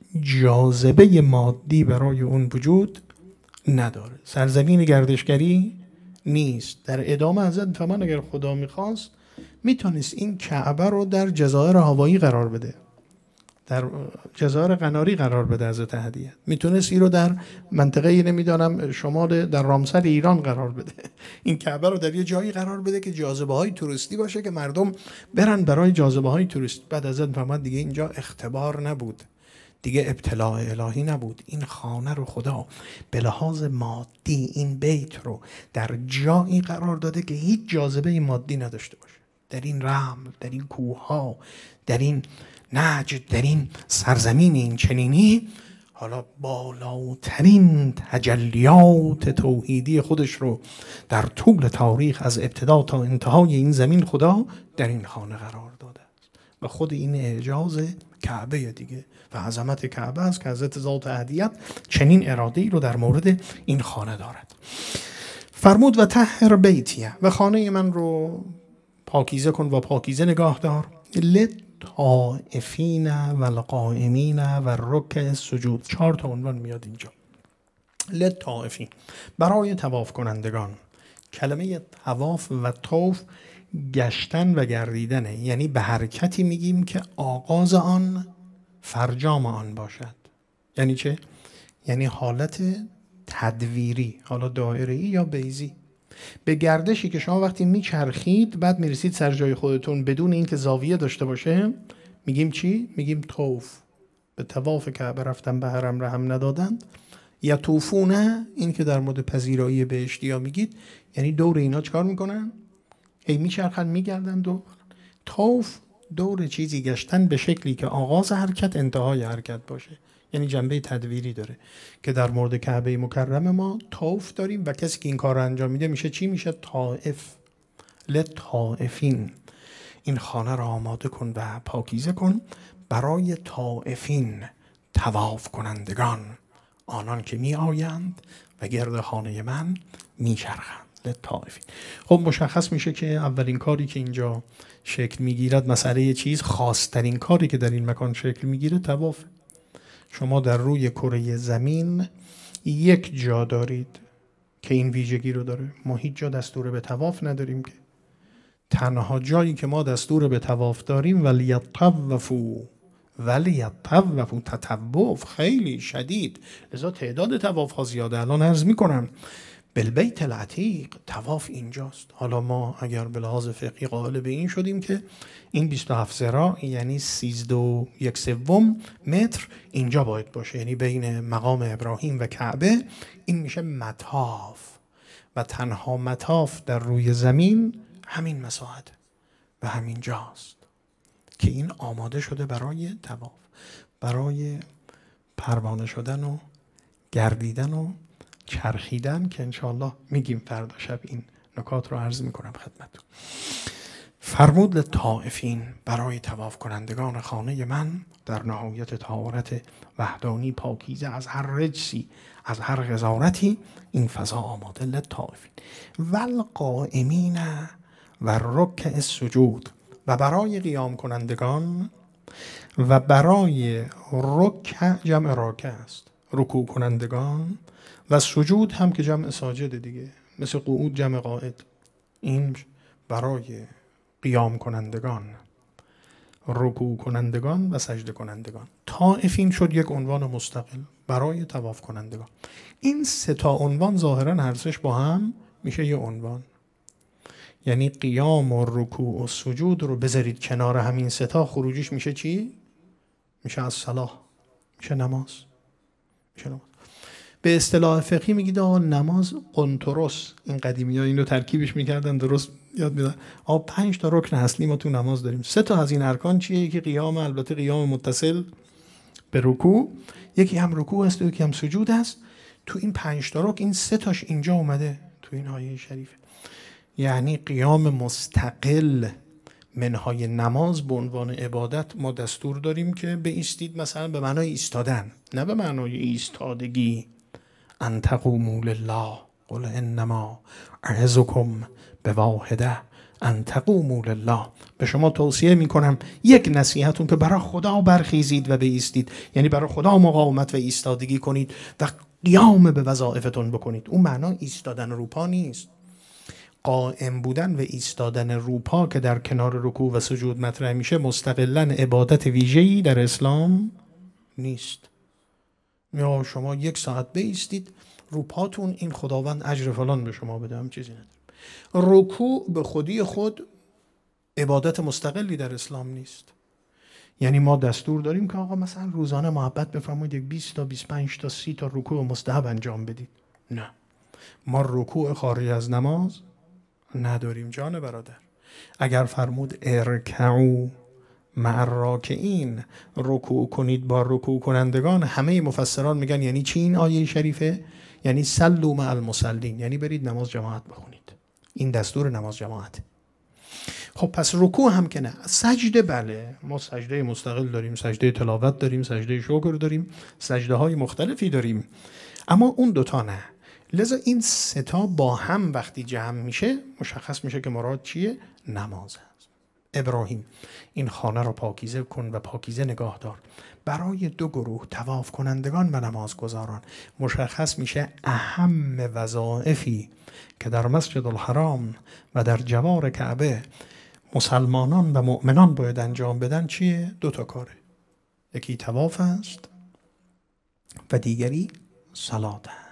جاذبه مادی برای اون وجود نداره. سرزمین گردشگری نیست. در ادامه حضرت فرمان اگر خدا میخواست میتونست این کعبه رو در جزایر هوایی قرار بده، در جزایر قناری قرار بده. حضرت هدیه میتونست این رو در منطقه نمیدانم شمال در رامسر ایران قرار بده، این کعبه رو در یه جایی قرار بده که جاذبه های توریستی باشه که مردم برن برای جاذبه های توریست. بعد حضرت فرمود دیگه اینجا اختبار نبود، دیگه ابتلاع الهی نبود. این خانه رو خدا به لحاظ مادی این بیت رو در جایی قرار داده که هیچ جاذبه مادی نداشته باشه. در این رمل، در این کوه‌ها، در این نجد، در این سرزمین این چنینی، حالا بالاترین تجلیات توحیدی خودش رو در طول تاریخ از ابتدا تا انتهای این زمین خدا در این خانه قرار داده است. و خود این اعجاز کعبه دیگه و عظمت کعبه است که حضرت ذات احدیت چنین اراده‌ای رو در مورد این خانه دارد. فرمود و طهر بیتیه، و خانه من رو پاکیزه کن و پاکیزه نگاه دار. للطائفین و القائمین و الرکع السجود. چهار تا عنوان میاد اینجا. للطائفین، برای طواف کنندگان. کلمه طواف و طوف گشتن و گردیدنه، یعنی به حرکتی میگیم که آغاز آن فرجام آن باشد. یعنی چه؟ یعنی حالت تدویری، حالا دایره‌ای یا بیضی. به گردشی که شما وقتی میچرخید بعد میرسید سر جای خودتون بدون اینکه زاویه داشته باشه، میگیم چی؟ میگیم طوف. به طواف کعبه رفتن به حرم رحم ندادند. یا طوفونه، این که در مورد پذیرایی بهشتی ها میگید، یعنی دور اینا چکار میکنن؟ هی میچرخن میگردن دور. طوف دور چیزی گشتن به شکلی که آغاز حرکت انتهای حرکت باشه، یعنی جنبه تدویری داره که در مورد کعبه مکرم ما طواف داریم و کسی که این کار رو انجام میده میشه چی؟ میشه طائف. لطائفین، این خانه را آماده کن و پاکیزه کن برای طائفین، طواف کنندگان، آنان که می آیند و گرد خانه من می چرخند. لطائفین. خب مشخص میشه که اولین کاری که اینجا شکل میگیرد مسئله چیز، خاصترین کاری که در این مکان شکل میگیره طواف. شما در روی کره زمین یک جا دارید که این ویژگی رو داره. ما هیچ جا دستور به طواف نداریم که. تنها جایی که ما دستور به طواف داریم ولیطوفوا، ولیطوفوا، تطوف خیلی شدید، لذا تعداد طواف ها زیاده. الان عرض میکنم بالبیت العتیق طواف اینجاست. حالا ما اگر به لحاظ فقهی قائل به این شدیم که این بیست و هفت ذراع یعنی سیزده و یک سوم متر اینجا باید باشه، یعنی بین مقام ابراهیم و کعبه، این میشه مطاف. و تنها مطاف در روی زمین همین مساحت و همین جاست که این آماده شده برای طواف، برای پروانه شدن و گردیدن و چرخیدن که انشاءالله میگیم فردا شب این نکات رو عرض میکنم خدمتتون. فرمود للطائفین، برای طواف کنندگان خانه من در نهایت طهارت وحدانی پاکیزه از هر رجسی، از هر غزارتی، این فضا آماده للطائفین والقائمین و رکع السجود، و برای قیام کنندگان و برای رکع جمع راکع است، رکوع کنندگان، و سجود هم که جمع ساجد دیگه، مثل قعود جمع قاعد، این برای قیام کنندگان، رکوع کنندگان و سجده کنندگان. طائفین شد یک عنوان مستقل برای طواف کنندگان. این سه تا عنوان ظاهرا هر سه‌اش با هم میشه یه عنوان، یعنی قیام و رکوع و سجود رو بذارید کنار همین سه تا، خروجیش میشه چی؟ میشه الصلاة، میشه نماز. میشه نماز. به اصطلاح فقهی میگید آقا نماز قنطرس، این قدیمی ها اینو ترکیبش میکردن درست یاد میدن. آقا پنج تا رکن اصلی ما تو نماز داریم، سه تا از این ارکان چیه؟ یکی قیام، البته قیام متصل به رکوع، یکی هم رکوع است، یکی هم سجود است. تو این پنج تا رکن این سه تاش اینجا اومده تو این آیه شریفه، یعنی قیام مستقل منهای نماز به عنوان عبادت ما دستور داریم که بایستید، مثلا به معنای ایستادن، نه به معنای ایستادگی. ان تقوموا لله قل انما اعظکم بواحده ان تقوموا لله، به شما توصیه میکنم یک نصیحتون که برای خدا برخیزید و بایستید، یعنی برای خدا مقاومت و ایستادگی کنید و قیام به وظایفتون بکنید. اون معنا ایستادن روپا نیست. قائم بودن و ایستادن روپا که در کنار رکوع و سجود مطرح میشه مستقلاً عبادت ویژه‌ای در اسلام نیست. یا شما یک ساعت بایستید روپاتون، این خداوند اجر فلان به شما بده، هم چیزی نداره. رکوع به خودی خود عبادت مستقلی در اسلام نیست. یعنی ما دستور داریم که آقا مثلا روزانه محبت بفرمایید یک بیست تا بیست و پنج تا سی تا رکوع مستحب انجام بدید. نه، ما رکوع خارج از نماز نداریم جان برادر. اگر فرمود ارکعوا مع الراکعین، رکوع کنید با رکوع کنندگان، همه مفسران میگن یعنی چی این آیه شریفه؟ یعنی صلوا مع المصلین، یعنی برید نماز جماعت بخونید. این دستور نماز جماعت. خب پس رکوع هم که نه. سجده بله، ما سجده مستقل داریم، سجده تلاوت داریم، سجده شکر داریم، سجده های مختلفی داریم، اما اون دوتا نه. لذا این سه تا با هم وقتی جمع میشه مشخص میشه که مراد چیه؟ نماز است. ابراهیم این خانه را پاکیزه کن و پاکیزه نگاه دار. برای دو گروه، طواف کنندگان و نمازگزاران، مشخص میشه اهم وظایفی که در مسجد الحرام و در جوار کعبه مسلمانان و مؤمنان باید انجام بدن چیه؟ دو تا کاره. یکی طواف است و دیگری صلات است.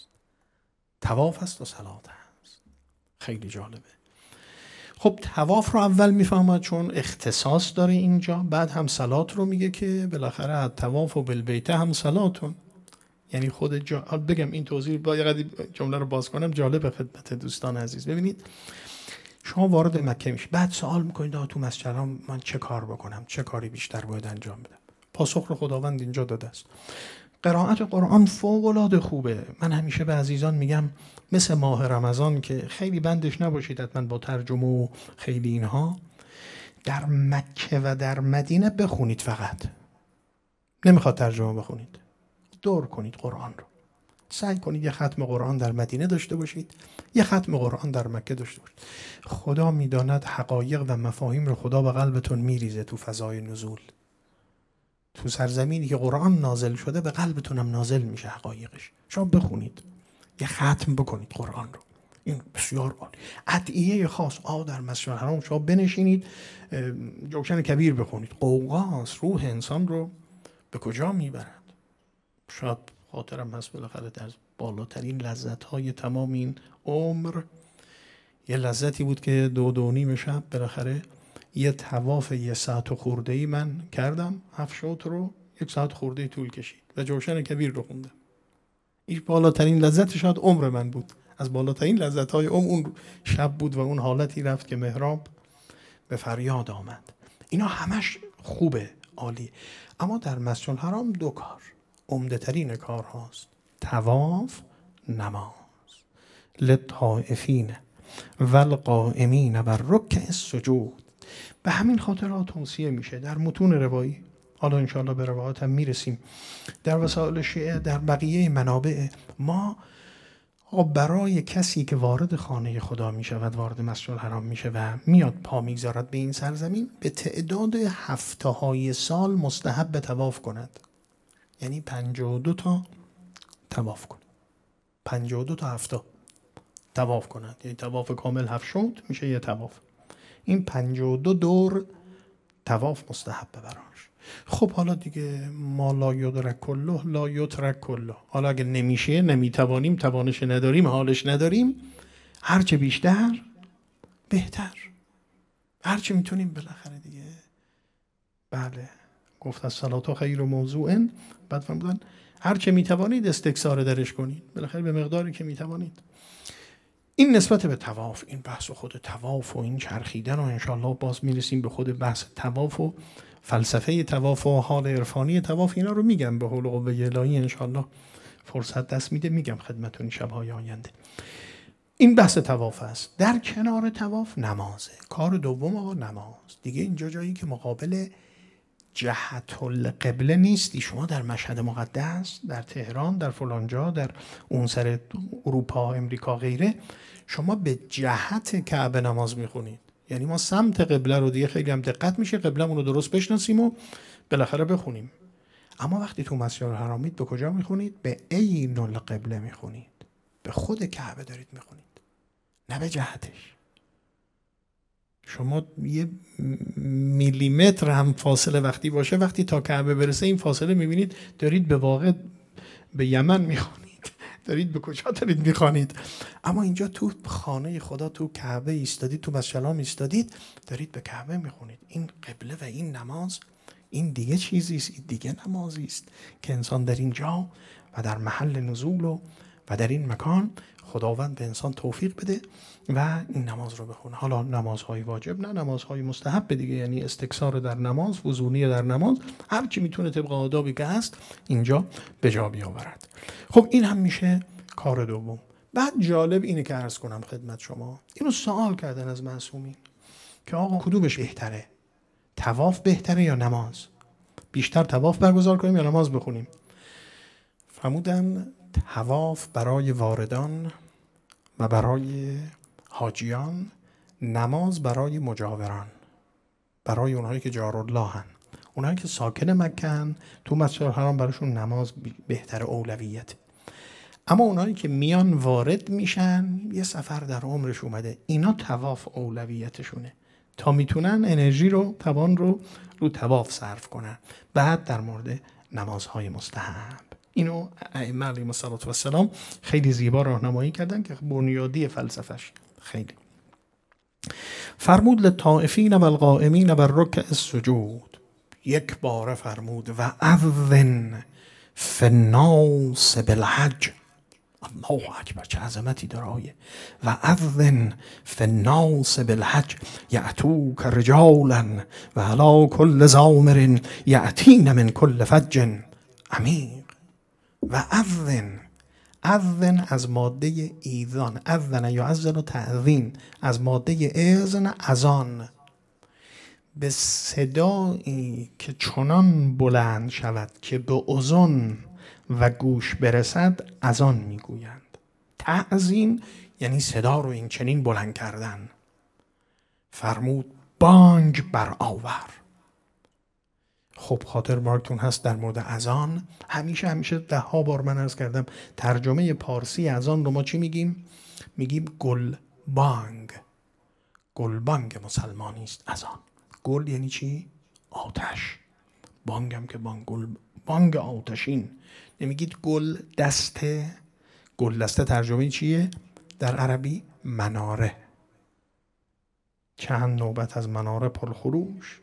طواف است و صلات است. خیلی جالبه. خب طواف رو اول میفهمد چون اختصاص داره اینجا، بعد هم صلات رو میگه که بالاخره طواف و بالبیت هم صلاتون، یعنی خود جا... بگم این توضیح با یه قدری جمله رو باز کنم جالب خدمت دوستان عزیز. ببینید شما وارد مکه میشید، بعد سوال میکنید آ تو مسجد الحرام من چه کار بکنم، چه کاری بیشتر باید انجام بدم؟ پاسخ رو خداوند اینجا داده است. قرائت قرآن فوق‌العاده خوبه. من همیشه به عزیزان میگم مثل ماه رمضان که خیلی بندش نباشید حتما با ترجمه و خیلی اینها، در مکه و در مدینه بخونید، فقط نمیخواد ترجمه بخونید، دور کنید قرآن رو، سعی کنید یه ختم قرآن در مدینه داشته باشید، یه ختم قرآن در مکه داشته باشید. خدا میداند حقایق و مفاهیم رو خدا به قلبتون میریزه تو فضای نزول. تو سرزمینی که قرآن نازل شده به قلبتونم نازل میشه حقایقش. شما بخونید، یه ختم بکنید قرآن رو، این بسیار عالی. ادعیه خاص آ در مسجد الحرام شما بنشینید جوشن کبیر بخونید، قوقاست، روح انسان رو به کجا میبرد. شاید خاطرم هست بالاخره در بالاترین لذت‌های تمام این عمر یه لذتی بود که دو دو نیم شب بالاخره یه طواف یه ساعت و خورده‌ای من کردم، هفت شوط رو یک ساعت خورده‌ای طول کشید و جوشن کبیر رو خوندم. این بالاترین لذت شاید عمر من بود، از بالاترین لذت‌های عمر اون شب بود و اون حالتی رفت که محراب به فریاد آمد. اینا همش خوبه، عالی. اما در مسجد الحرام دو کار عمده ترین کار هاست: طواف، نماز. للطائفین والقائمین والرکع السجود. به همین خاطر ها توصیه میشه در متون روایی، حالا انشاءالله به روایات هم میرسیم، در وسائل شیعه، در بقیه منابع ما، برای کسی که وارد خانه خدا میشود، وارد مسجد الحرام میشه و میاد پا میگذارد به این سرزمین، به تعداد هفته های سال مستحب طواف کند. یعنی پنجاه و دو تا طواف کند، پنجاه و دو تا هفته طواف کند. یعنی طواف کامل هفت شد میشه یه طواف. این پنجاه و دو دور طواف مستحبه براش. خب حالا دیگه ما لا یدرک کله لا یترک کله. حالا اگه نمیشه، نمیتوانیم، توانش نداریم، حالش نداریم، هرچه بیشتر بهتر، هرچه میتونیم بالاخره دیگه. بله گفت از صلات خیر و موضوعن، بعد فرمودن هرچه میتوانید استکثار درش کنید، بالاخره به مقداری که میتوانید. این نسبت به طواف، این بحث خود طواف و این چرخیدن، و انشاءالله باز میرسیم به خود بحث طواف و فلسفه طواف و حال عرفانی طواف. اینا رو میگم به حول و قوه الهی، انشاءالله فرصت دست میده میگم خدمتون شب‌های آینده. این بحث طواف است. در کنار طواف نمازه. کار دوم آقا نماز. دیگه اینجا جایی که مقابل جهت القبله نیستی. شما در مشهد مقدس، در تهران، در فلانجا، در اون سر اروپا، امریکا، غیره، شما به جهت کعبه نماز میخونید. یعنی ما سمت قبله رو دیگه خیلی هم دقت میشه قبلمون رو درست بشناسیم و بالاخره بخونیم. اما وقتی تو مسجد الحرامید به کجا میخونید؟ به عین القبله میخونید، به خود کعبه دارید میخونید، نه به جهتش. شما یه میلیمتر هم فاصله وقتی باشه، وقتی تا کعبه برسه این فاصله میبینید دارید به واقع به یمن میخونید، دارید به کجا دارید میخوانید. اما اینجا تو خانه خدا، تو کعبه ایستادید، تو مسجد الحرام ایستادید، دارید به کعبه میخونید. این قبله و این نماز، این دیگه چیزی است، این دیگه نمازی است که انسان در اینجا و در محل نزول و و در این مکان خداوند به انسان توفیق بده و این نماز رو بخونه. حالا نمازهای واجب، نه نمازهای مستحب دیگه، یعنی استکثار در نماز، فضولی در نماز، هر چی میتونه طبق آدابی که هست اینجا به جا بیاورد. خب این هم میشه کار دوم. بعد جالب اینه که عرض کنم خدمت شما، اینو سوال کردن از معصومین که آقا کدومش بهتره؟ طواف بهتره یا نماز؟ بیشتر طواف برگزار کنیم یا نماز بخونیم؟ فرمودن طواف برای واردان و برای حاجیان، نماز برای مجاوران، برای اونهایی که جارالله هن، اونهایی که ساکن مکه هن، تو مسجد الحرام براشون نماز بهتر، اولویت. اما اونهایی که میان وارد میشن، یه سفر در عمرش اومده، اینا طواف اولویتشونه تا میتونن انرژی رو، توان رو رو طواف صرف کنن. بعد در مورد نمازهای مستحب، اینو ائمه علیهم السلام خیلی زیبا راهنمایی کردن که بنیادی فلسفش خیلی. فرمود للطائفین و القائمین و الرکع السجود، یک بار فرمود و اذن فی الناس بالحج. الله اکبر، چه عظمتی داره آیه. و اذن فی الناس بالحج یأتوک رجالا و علی کل ضامر یأتین من کل فج عمیق. و اذن، اذن از ماده ایذان، اذن یا اذن و تعذین از ماده اذن، اذان، به صدایی که چنان بلند شود که به اذن و گوش برسد اذان میگویند. تعظیم یعنی صدا رو این چنین بلند کردن. فرمود بانگ بر آور. خب خاطر بارتون هست در مورد اذان، همیشه همیشه ده ها بار من عرض کردم ترجمه پارسی اذان رو ما چی میگیم؟ میگیم گل بانگ. گل بانگ مسلمانی است اذان. گل یعنی چی؟ آتش. بانگ هم که بانگ، گل بانگ آتشین. نمیگید گل دسته؟ گل دسته ترجمه چیه در عربی؟ مناره. چند نوبت از مناره پرخروش.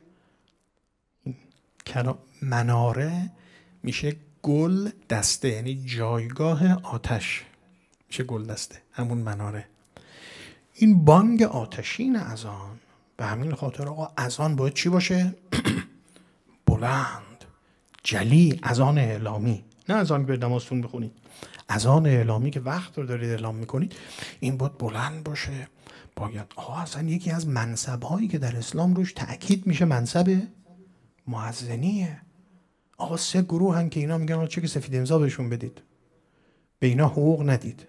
مناره میشه گل دسته، یعنی جایگاه آتش. میشه گلدسته، همون مناره. این بانگ آتشین اذان، به همین خاطر آقا اذان باید چی باشه؟ بلند، جلی، اذان اعلامی، نه اذان به نمازتون بخونید، اذان اعلامی که وقت رو دارید اعلام میکنید، این باید بلند باشه. باید آقا اصلا یکی از منصب هایی که در اسلام روش تأکید میشه منصب مؤذنیه. آقا سه گروه هم که اینا میگن آقا چه که سفید امضا بهشون بدید، به اینا حقوق ندید: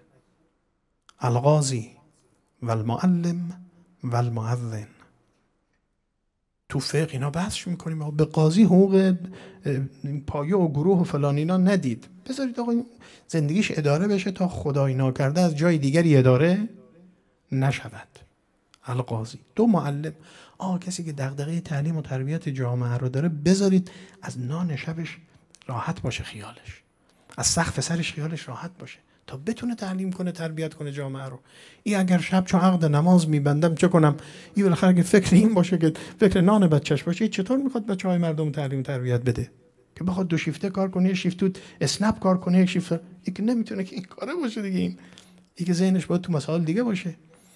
القاضی و المعلم و المؤذن. تو فقه اینا بحثش میکنیم به قاضی حقوق پایه و گروه و فلان اینا ندید، بذارید آقا زندگیش اداره بشه تا خدای ناکرده از جای دیگری اداره نشود. القاضی. دو، معلم. آقا کسی که دغدغه تعلیم و تربیت جامعه رو داره، بذارید از نان شبش راحت باشه خیالش، از سقف سرش خیالش راحت باشه تا بتونه تعلیم کنه، تربیت کنه جامعه رو. این اگر شب چون عقد نماز میبندم چه کنم؟ این بالاخره که فکر این باشه که فکر نان بچهش باشه، چطور میخواد بچهای مردم تعلیم و تربیت بده که بخواد دو شیفته کار کنه، یک شیفت تو اسنپ کار کنه، یک شیفت یک نمیتونه که این کاره باشه دیگه. این این که ذهنش باید تو مسائل دیگه باشه.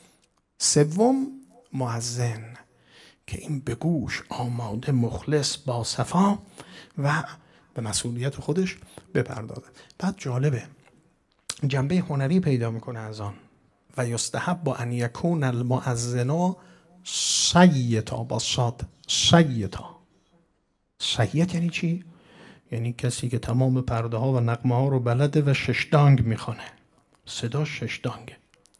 سوم، مؤذن که این به گوش آماده، مخلص، با صفا و به مسئولیت خودش بپردازه. بعد جالبه جنبه هنری پیدا میکنه از آن. و یستحب با ان یکون المؤذن سیتا، با صاد، سیتا. سیت یعنی چی؟ یعنی کسی که تمام پرده ها و نغمه ها رو بلده و ششدانگ میخونه، صدا ششدانگه.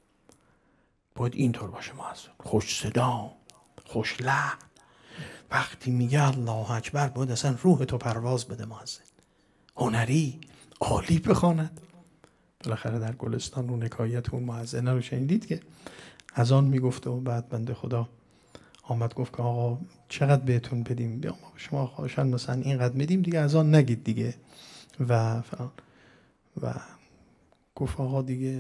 باید اینطور باشه مؤذن، خوش صدا، خوش لحن. وقتی میگه الله اکبر باید اصلا روح تو پرواز بده مؤذن. هنری، عالی بخواند. بالاخره در گلستان رو نکایت اون مؤذنه رو شنیدید که از آن میگفته و بعد بنده خدا آمد گفت که آقا چقدر بهتون بدیم؟ ما شما خواهشن مثلا اینقدر بدیم دیگه، از آن نگید دیگه و فلان. و گفت آقا دیگه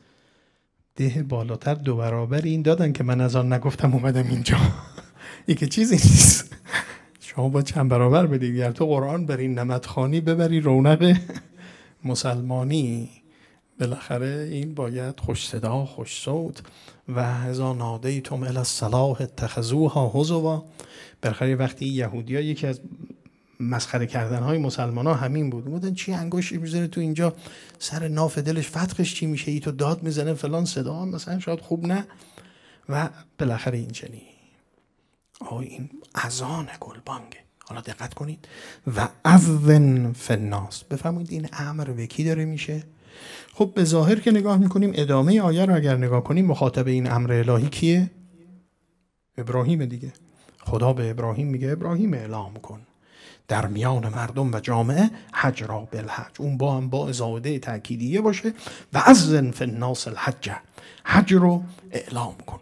ده بالاتر دو برابر این دادن که من از آن نگفتم اومدم اینجا. این که چیزی نیست، شما با چند برابر بدید. گر تو قرآن بری نمدخانی ببری رونق مسلمانی، بالاخره این باید خوش صدا، خوش صوت. و اذا نادیتم الی الصلاة اتخذوها هزوا. بالاخره وقتی یهودی‌ها یکی از مسخره کردن‌های مسلمان‌ها همین بود، بودن چی انگشتی می‌ذاره تو اینجا سر ناف دلش فتقش چی میشه، ای تو داد میزنه فلان صدا مثلا شاید خوب نه. و بالاخره این چنین آه این اذان گلبانگه. حالا دقت کنید و اذن فی الناس. بفرمایید این امر به کی داره میشه؟ خب به ظاهر که نگاه میکنیم، ادامه آیه رو اگر نگاه کنیم، مخاطب این امر الهی کیه؟ ابراهیم دیگه. خدا به ابراهیم میگه ابراهیم اعلام کن در میان مردم و جامعه حج را بالحج. اون با هم با زائده تأکیدیه باشه و اذن فی الناس الحج، حج رو اعلام کن.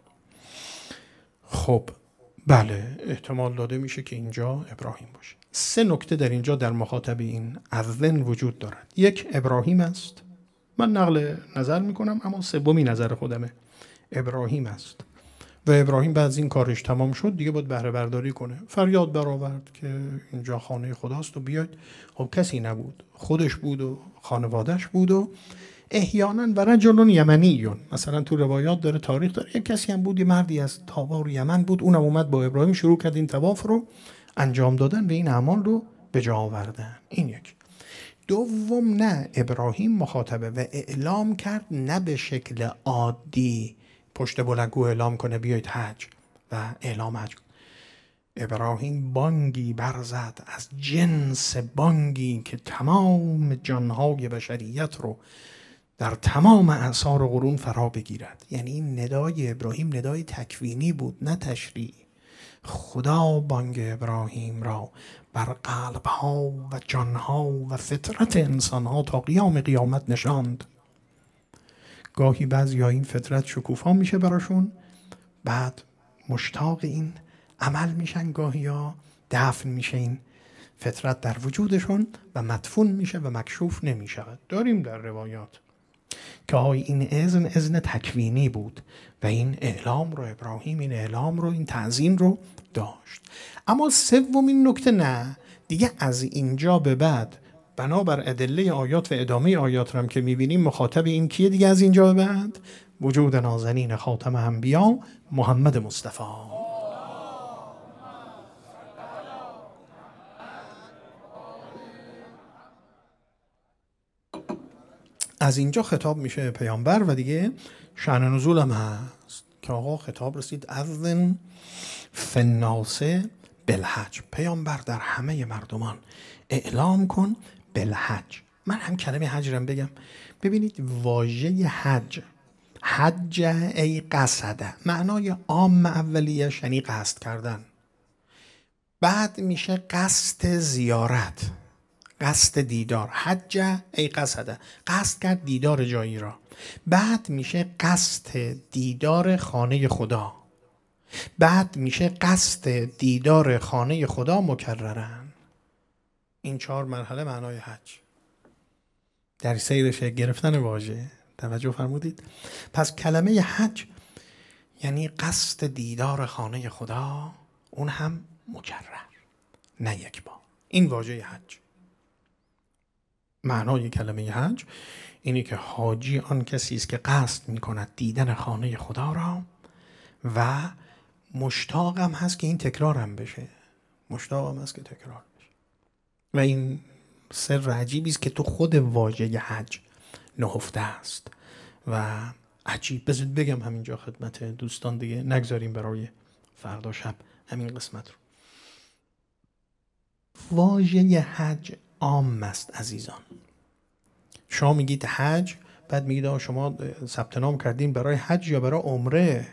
خب بله، احتمال داده میشه که اینجا ابراهیم باشه. سه نکته در اینجا در مخاطب این اذن وجود دارد. یک، ابراهیم است. من نقل نظر میکنم اما سومی نظر خودمه. ابراهیم است و ابراهیم بعد از این کارش تمام شد دیگه باید بهره برداری کنه. فریاد برآورد که اینجا خانه خداست و بیاید. خب کسی نبود، خودش بود و خانوادهش بود و احیانا و رجل یمنیون، مثلا تو روایات داره، تاریخ داره، یک کسی هم بود، یه مردی از تابار یمن بود، اونم اومد با ابراهیم شروع کرد این طواف رو انجام دادن و این اعمال رو به جا آوردن. این یک. دوم، نه، ابراهیم مخاطبه و اعلام کرد نه به شکل عادی پشت بلندگو اعلام کنه بیایید حج و اعلام حج. ابراهیم بانگی برزد از جنس بانگی که تمام جانهای بشریت رو در تمام اعصار و قرون فرا بگیرد. یعنی این ندای ابراهیم ندای تکوینی بود نه تشریعی. خدا بانگ ابراهیم را بر قلبها و جانها و فطرت انسانها تا قیام قیامت نشاند. گاهی بعضی ها این فطرت شکوفا میشه براشون، بعد مشتاق این عمل میشن، گاهی ها دفن میشه این فطرت در وجودشون و مدفون میشه و مکشوف نمیشه. داریم در روایات که های این اذن اذن تکوینی بود و این اعلام رو ابراهیم این اعلام رو این تعظیم رو داشت. اما سومین نکته، نه دیگه از اینجا به بعد بنابر ادله آیات و ادامه آیات رو هم که میبینیم مخاطب این کیه دیگه از اینجا به بعد؟ وجود نازنین خاتم انبیا محمد مصطفی. از اینجا خطاب میشه پیامبر و دیگه شأن نزول هم هست که آقا خطاب رسید اذن فی الناس بالحج، پیامبر در همه مردمان اعلام کن بالحج. من هم کلمه حج رو بگم. ببینید واژه حج، حج ای قصده، معنای عام اولیش یعنی قصد کردن، بعد میشه قصد زیارت، قصد دیدار. حج ای قصده، قصد کرد دیدار جایی را. بعد میشه قصد دیدار خانه خدا. بعد میشه قصد دیدار خانه خدا مکررن. این چهار مرحله معنای حج در سیرش گرفتن واژه. توجه فرمودید؟ پس کلمه حج یعنی قصد دیدار خانه خدا، اون هم مکرر، نه یک بار. این واژه حج. معنای کلمه حج اینی که حاجی آن کسی است که قصد میکند دیدن خانه خدا را و مشتاق هم هست که این تکرار هم بشه. مشتاق هم هست که تکرار بشه. و این سر عجیبی است که تو خود واژه حج نهفته است و عجیب. بذارید بگم همینجا خدمت دوستان دیگه، نگذاریم برای فردا شب همین قسمت رو. واژه حج عام است عزیزان. شما میگید حج، بعد میگید شما ثبت نام کردین برای حج یا برای عمره.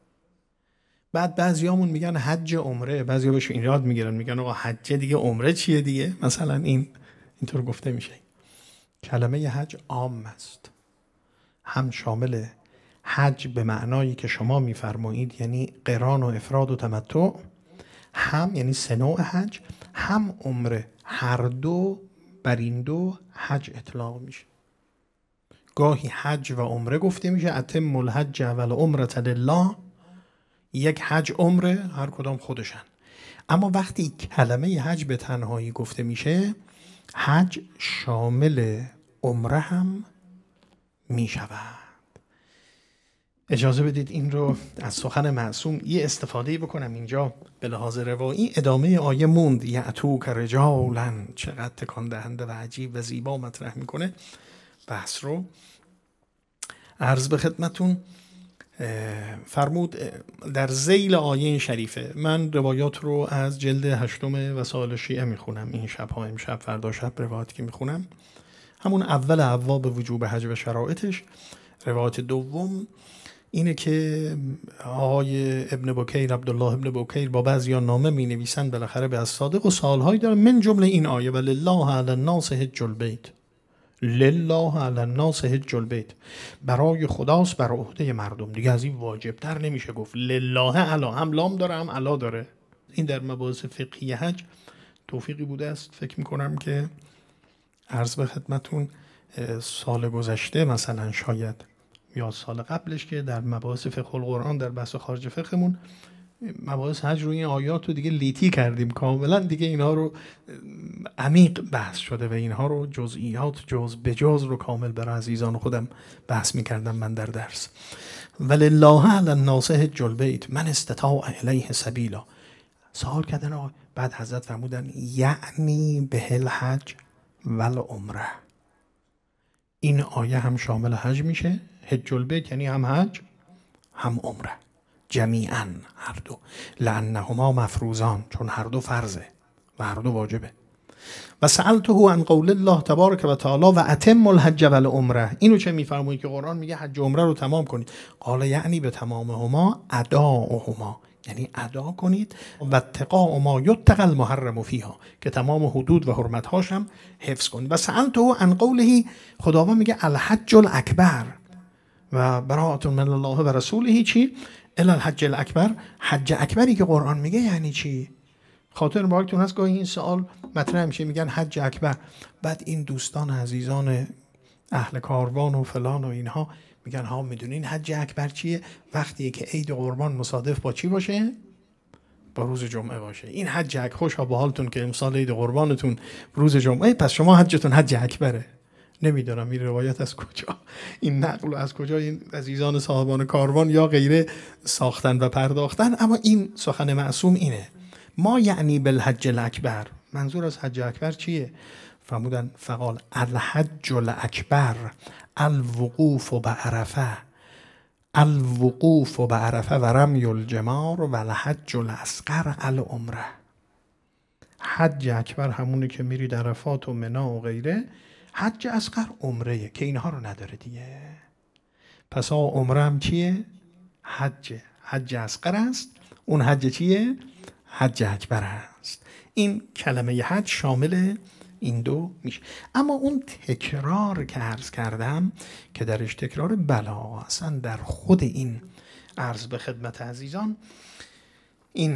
بعد بعضیامون میگن حج عمره، بعضیا بهش ایراد میگیرن، میگن آقا حج دیگه عمره چیه دیگه؟ مثلا این اینطور گفته میشه. کلمه حج عام است، هم شامل حج به معنایی که شما میفرمایید یعنی قران و افراد و تمتع، هم یعنی سه نوع حج، هم عمره. هر دو بر این دو حج اطلاق میشه. گاهی حج و عمره گفته میشه، اتم الحج والعمرة لله، یک حج عمره هر کدام خودشن. اما وقتی کلمه حج به تنهایی گفته میشه، حج شامل عمره هم میشود. اجازه بدید این رو از سخن معصوم یه استفاده بکنم اینجا به لحاظ روایی. ادامه آیه موند یأتوک رجالا، چقدر تکان دهنده و عجیب و زیبا مطرح میکنه بحث رو. عرض به خدمتون فرمود در ذیل آیه شریفه. من روایات رو از جلد هشتم وسائل شیعه میخونم این شبها، امشب فردا شب روایاتی که میخونم همون اول ابواب وجوب حج و شرایطش. روایت دوم اینه که آقای ابن بکیر، عبدالله ابن بکیر، با بعضیان نامه می نویسن بالاخره به الصادق و سالهایی دارن. من جمله این آیه ولله علی الناس حج البیت، لله علی الناس حج البیت، برای خداست بر عهده مردم. دیگه از این واجب تر نمیشه گفت. لله علی، هم لام داره هم علا داره. این در مباحث فقهی حج توفیقی بوده است. فکر میکنم که عرض به خدمتون سال گذشته مثلا شاید یا سال قبلش که در مباحث فقه القرآن در بحث خارج فقهمون مباحث حج رو این آیات رو دیگه لیتی کردیم کاملا، دیگه اینها رو عمیق بحث شده و اینها رو جزئیات جز به جز رو کامل برای عزیزان خودم بحث میکردم من در درس. ولله علی الناس حج البیت من استطاع الیه سبیلا. سوال کردن، بعد حضرت فرمودن یعنی به الحج والعمره. این آیه هم شامل حج میشه. حج البیت یعنی هم حج هم عمره جمیعاً، هر دو. لانهما مفروضان، چون هر دو فرضه و هر دو واجبه. و سألته عن قول الله تبارک و تعالی و اتم الحج والعمره. اینو چه میفرمایید که قرآن میگه حج و عمره رو تمام کنید؟ قال یعنی به تمامهما اداؤهما، یعنی ادا کنید و اتقاء ما یتقى المحرم فیها، که تمام حدود و حرمت‌هاش هم حفظ کنید. و سألته عن قوله، خداوند میگه الحج الاکبر و براءة من الله و رسوله چی؟ الا الحج الاکبر. حج اکبری که قرآن میگه یعنی چی؟ خاطر مبارکتون هست گاهی این سوال مطرح میشه، میگن حج اکبر. بعد این دوستان عزیزان اهل کاروان و فلان و اینها میگن ها میدونین حج اکبر چیه؟ وقتی که عید قربان مصادف با چی باشه؟ با روز جمعه باشه. این حج اکبر، خوشا به حالتون که امسال عید قربانتون روز جمعه، پس شما حجتون حج اکبره. نمیدونم این روایت از کجا، این نقل از کجا این عزیزان صاحبان کاروان یا غیره ساختن و پرداختن، اما این سخن معصوم اینه. ما یعنی بالحج الاکبر، منظور از حج اکبر چیه؟ فرمودن فقال الحج الاکبر الوقوف بعرفه، الوقوف بعرفه و رمی الجمار و الحج الاصغر العمره. حج اکبر همونه که میری در عرفات و منی و غیره، حج اصغر عمره که اینها رو نداره دیگه. پس ها عمره هم چیه؟ حج حج اصغر است، اون حج چیه؟ حج اکبر است. این کلمه حج شامل این دو میشه. اما اون تکرار که عرض کردم که درش تکرار بلا، اصلا در خود این عرض به خدمت عزیزان این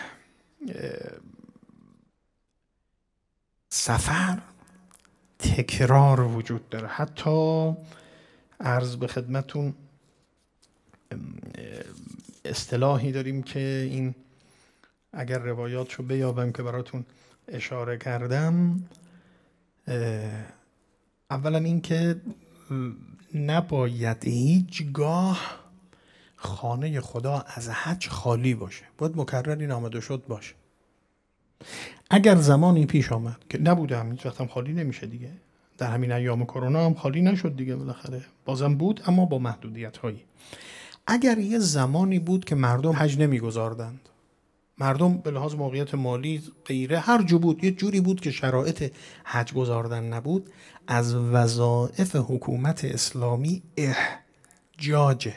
سفر تکرار وجود داره. حتی عرض به خدمتون اصطلاحی داریم که این اگر روایاتشو بیابم که براتون اشاره کردم، اولا این که نباید هیچگاه خانه خدا از حج خالی باشه، باید مکرر این آمده شد باشه. اگر زمانی پیش آمد که نبوده، هم هیچ وقت هم خالی نمیشه دیگه، در همین ایام کرونا هم خالی نشد دیگه، بالاخره بازم بود اما با محدودیت هایی. اگر یه زمانی بود که مردم حج نمیگذاردند، مردم به لحاظ موقعیت مالی غیره هر جو بود، یه جوری بود که شرایط حج گذاردن نبود، از وظایف حکومت اسلامی احجاجه.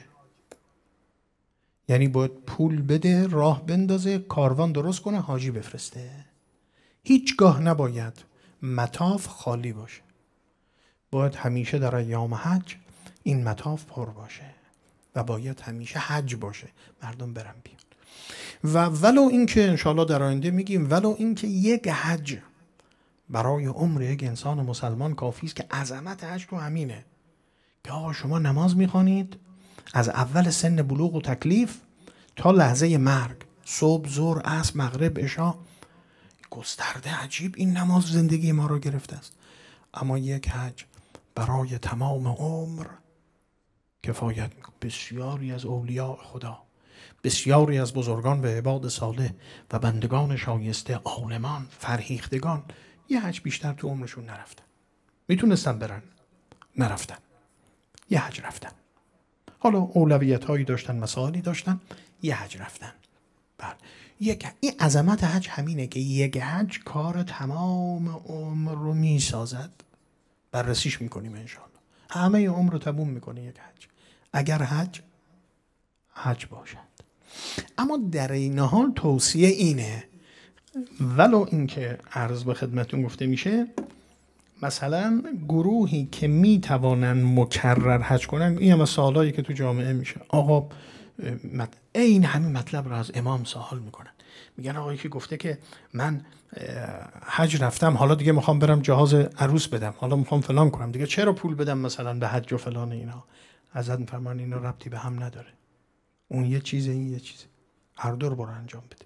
یعنی باید پول بده، راه بندازه، کاروان درست کنه، حاجی بفرسته. هیچگاه نباید مطاف خالی باشه، باید همیشه در ایام حج این مطاف پر باشه و باید همیشه حج باشه، مردم برن بیان. و ولو اینکه انشاءالله در آینده میگیم، ولو اینکه یک حج برای عمر یک انسان مسلمان کافی است، که عظمت حج تو همینه که آقا شما نماز میخوانید از اول سن بلوغ و تکلیف تا لحظه مرگ، صبح، ظهر، عصر، مغرب، عشا، گسترده عجیب این نماز زندگی ما رو گرفته است. اما یک حج برای تمام عمر کفایت میکنه. بسیاری از اولیاء خدا، بسیاری از بزرگان و عباد صالح و بندگان شایسته، عالمان، فرهیختگان، یه حج بیشتر تو عمرشون نرفتن. میتونستن برن، نرفتن، یه حج رفتن. حالا اولویت هایی داشتن، مسائلی داشتن، یه حج رفتن. بله، یک این عظمت حج همینه که یک حج کار تمام عمر رو میسازد. بررسیش میکنیم انشاءالله. همه عمر رو تموم میکنه یک حج، اگر حج حج باشد. اما در این حال توصیه اینه، ولو اینکه عرض به خدمتون گفته میشه مثلا گروهی که میتوانن مکرر حج کنن، این هم از سوالایی که تو جامعه میشه، آقا این همین مطلب رو از امام سوال میکنن، میگن آقایی که گفته که من حج رفتم، حالا دیگه میخوام برم جهاز عروس بدم، حالا میخوام فلان کنم، دیگه چرا پول بدم مثلا به حج و فلان اینا؟ حضرت میفرمان اینا ربطی به هم نداره، اون یه چیزه این یه چیزه، هر دو رو برو انجام بده.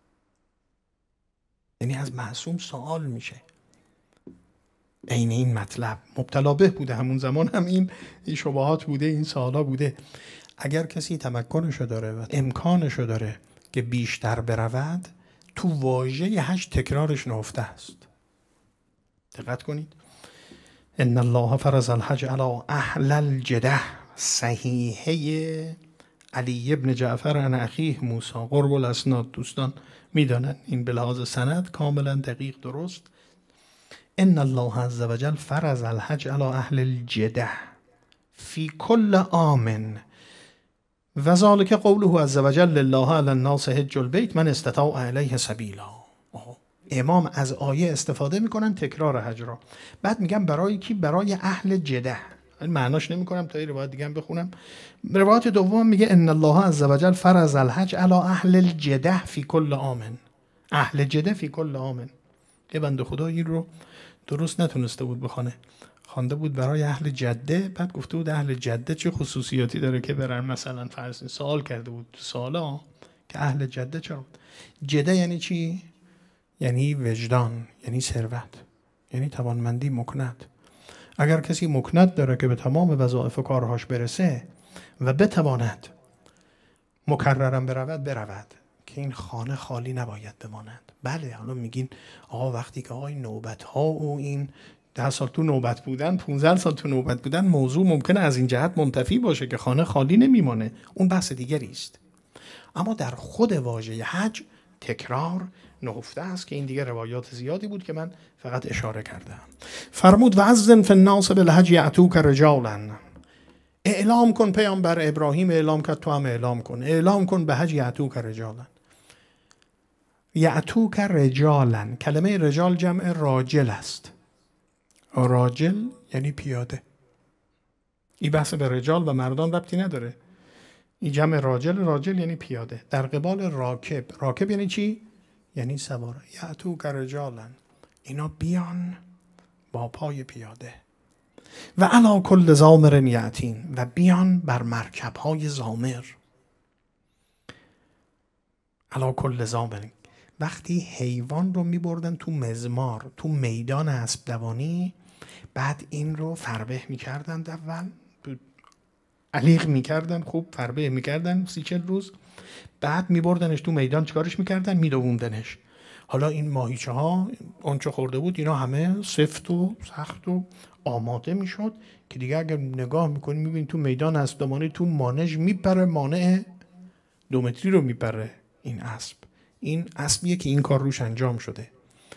یعنی از معصوم سوال میشه عین این مطلب، مبتلا به بوده همون زمان، هم این این شبهات بوده، این سوالا بوده. اگر کسی تمکنشو داره و امکانشو داره که بیشتر برود، تو واژه حج تکرارش نهفته است. دقت کنید، ان الله فرض الحج علی اهل الجده، صحیحه علی ابن جعفر عن اخیه موسی، قرب الاسناد. دوستان میدانن این به لحاظ سند کاملا دقیق درست. ان الله عز وجل فرض الحج علی اهل الجده فی کل عام و ذلک قوله عز وجل لله علی الناس حج البیت من استطاع الیه سبیلا. امام از آیه استفاده میکنن تکرار حج را، بعد میگن برای کی؟ برای اهل جده. معناش نمیکنم تا این روایت دیگه هم بخونم. روایت دوم میگه ان الله عز وجل فرض الحج علی اهل الجده فی کل عام. اهل جده فی کل عام. یه بنده خدا این رو درست نتونسته بود بخونه، خوانده بود برای اهل جده، بعد گفته بود اهل جده چه خصوصیاتی داره که برن مثلا فرض سوال کرده بود تو سوالا که اهل جده چرا؟ جده یعنی چی؟ یعنی وجدان، یعنی ثروت، یعنی توانمندی، مکنت. اگر کسی مکنت داره که به تمام وظایف و کارهاش برسه و بتواند مکررم برود برود، که این خانه خالی نباید بماند. بله حالا میگین آقا وقتی که آقای نوبت ها و این ده سال تو نوبت بودن، پونزده سال تو نوبت بودن، موضوع ممکنه از این جهت منتفی باشه که خانه خالی نمیمانه، اون بحث دیگری است. اما در خود واژه حج تکرار نهفته است که این دیگه روایات زیادی بود که من فقط اشاره کردم. فرمود و اذن فی الناس بالحج یأتوک رجالا، اعلام کن پیامبر ابراهیم اعلام کرد، تو هم اعلام کن، اعلام کن به حج یأتوک رجالا. یأتوک رجالا، کلمه رجال جمع راجل است. راجل یعنی پیاده. این بحث به رجال و مردان ربطی نداره. این جمع راجل، راجل یعنی پیاده. در قبال راکب، راکب یعنی چی؟ یعنی سوار. یأتوک رجالا، اینا بیان با پای پیاده. و علی کل ضامر یأتین، و بیان بر مرکب‌های ضامر. علی کل ضامر، وقتی حیوان رو می‌بردن تو مزمار، تو میدان اسب دوانی، بعد این رو فربه می‌کردن، اول علیق می‌کردن، خوب فربه می‌کردن سی چل روز، بعد می‌بردنش تو میدان، چیکارش می‌کردن؟ می‌دووندنش. حالا این ماهیچه ها اونچه خورده بود اینا همه سفت و سخت و آماده میشد که دیگه اگر نگاه میکنی میبینی تو میدان اسب دوانی تو مانج میپره، مانع دو متری رو میپره این اسب. این اسبیه که این کار روش انجام شده.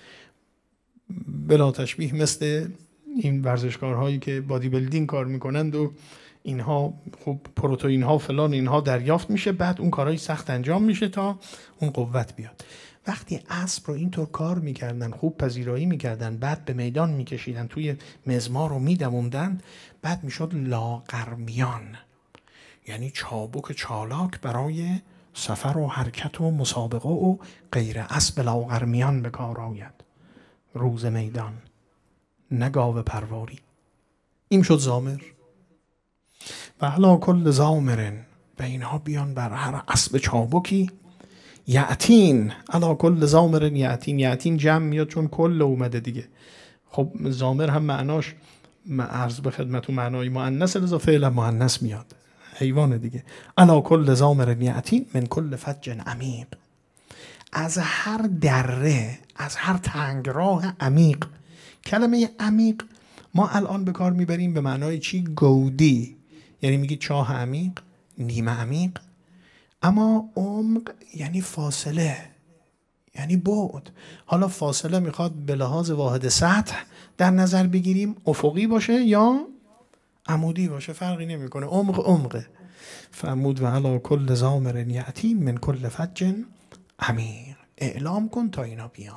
بلا تشبیه مثل این ورزشکارهایی که بادی بیلدینگ کار میکنند و اینها خوب پروتئین ها فلان اینها دریافت میشه، بعد اون کارهای سخت انجام میشه تا اون قوت بیاد. وقتی اسب رو اینطور کار میکردن، خوب پذیرایی میکردن، بعد به میدان میکشیدن، توی مزمار رو میدموندن، بعد میشد لاغرمیان، یعنی چابک چالاک برای سفر و حرکت و مسابقه و غیره. اسب لاغرمیان به کار آید روز میدان، نه گاو پرواری. این شد ضامر. و علی کل ضامر، و اینها بیان بر هر اسب چابکی. یأتین علی کل ضامر یأتین، یأتین جمع میاد چون کل اومده دیگه. خب ضامر هم معناش عرض به خدمتون معنای مؤنث، لذا فعل مؤنث میاد، حیوان دیگه. علی کل ضامر یأتین من کل فج عمیق، از هر دره، از هر تنگراه عمیق. کلمه عمیق ما الان به کار میبریم به معنای چی؟ گودی، یعنی میگی چاه عمیق، نیمه عمیق. اما عمق یعنی فاصله، یعنی بعد. حالا فاصله میخواد به لحاظ واحد سطح در نظر بگیریم، افقی باشه یا عمودی باشه، فرقی نمیکنه، عمق عمقه. فرمود و علی کل ضامر یأتین من کل فج عمیق، اعلام کن تا اینا بیان.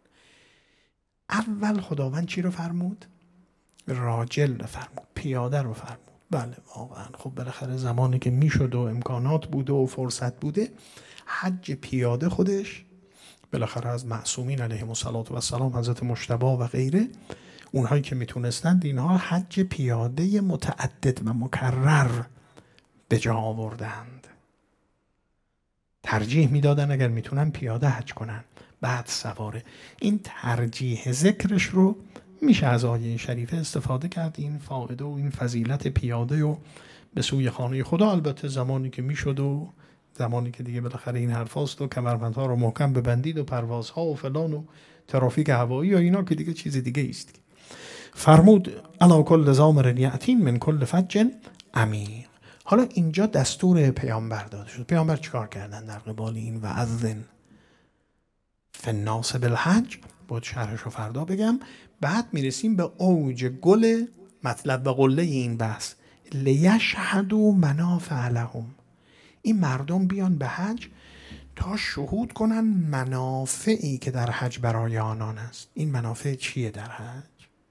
اول خداوند چی رو فرمود؟ راجل رو فرمود، پیاده رو فرمود. بله واقعا خب بالاخره زمانی که میشد و امکانات بوده و فرصت بوده، حج پیاده خودش بالاخره از معصومین علیهم السلام، حضرت مجتبی و غیره، اونهایی که میتونستند اینها حج پیاده متعدد و مکرر به جا آوردند. ترجیح میدادن اگر میتونن پیاده حج کنن، بعد سواره. این ترجیح ذکرش رو میشه از آیه شریفه استفاده کرد، این فایده و این فضیلت پیاده و به سوی خانه خدا. البته زمانی که میشد و زمانی که دیگه بالاخره این حرفاست و کمربندها رو محکم ببندید و پروازها و فلان و ترافیک هوایی و اینا که دیگه چیز دیگه است. فرمود علی کل ضامر یأتین من کل فج عمیق. حالا اینجا دستور پیامبر داده شد. پیامبر چیکار کردن در قبال این و اذن فی الناس بالحج؟ باید شرحش رو فردا بگم. بعد میرسیم به اوج گل مطلب و قله این بحث، لیشهدوا منافع لهم. این مردم بیان به حج تا شهود کنن منافعی که در حج برای آنان است. این منافع چیه در حج؟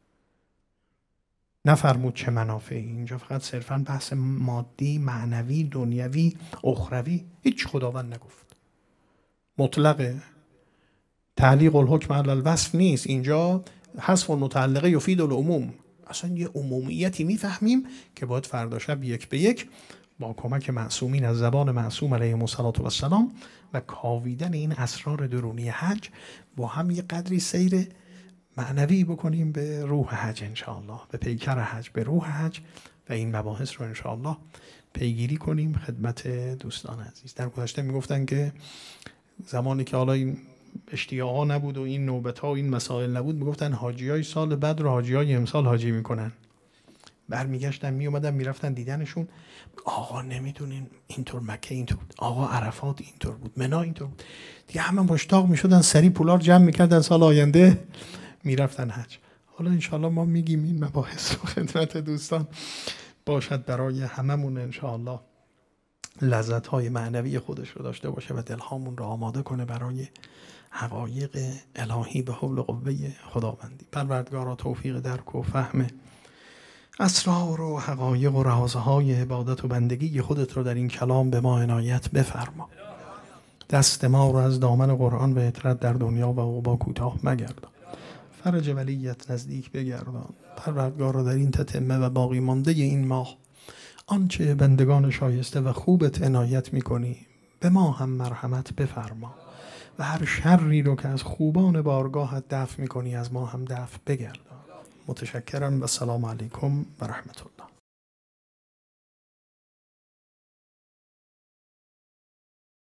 نفرمود چه منافعی، اینجا فقط صرفاً بحث مادی، معنوی، دنیوی، اخروی، هیچ خداوند نگفت. مطلقه، تعلیق الحکم علی الوصف نیست. اینجا حذف المتعلقه یفید العموم. اصلا یه عمومیتی میفهمیم که باید فردا شب یک به یک با کمک معصومین از زبان معصوم علیهم السلام و کاویدن این اسرار درونی حج با هم یه قدری سیر معنوی بکنیم به روح حج انشاءالله، به پیکر حج، به روح حج و این مباحث رو انشاءالله پیگیری کنیم خدمت دوستان عزیز. در گذشته میگفتن که زمانی که حالا این اشتیاقا نبود و این نوبت ها و این مسائل نبود، میگفتن حاجی های سال بعد رو حاجی های امسال حاجی میکنن. برمیگشتن میومدن میرفتن دیدنشون، آقا نمیدونین اینطور مکه اینطور بود، آقا عرفات اینطور بود، منا اینطور بود. دیگه همه مشتاق میشدن، سری پولار جمع میکردن، سال آینده میرفتن حج. حالا انشاءالله ما میگیم این مباحث رو خدمت دوستان باشد برای هممون انشاءالله لذت های معنوی خودش رو داشته باشه و دلهامون رو آماده کنه برای حقایق الهی به حول و قوه خداوندی. پروردگارا توفیق درک و فهم اسرار و حقایق و رازهای عبادت و بندگی خودت رو در این کلام به ما عنایت بفرما. دست ما رو از دامن قرآن و اطرت در دنیا و عقبا کوتاه مگردان. فرج ولیت نزدیک بگردان. پروردگار رو در این تتمه و باقی مانده این ماه آنچه بندگان شایسته و خوبت عنایت میکنی به ما هم مرحمت بفرما و هر شری رو که از خوبان بارگاهت دفع میکنی از ما هم دفع بگردان. متشکرم و سلام علیکم و رحمت الله.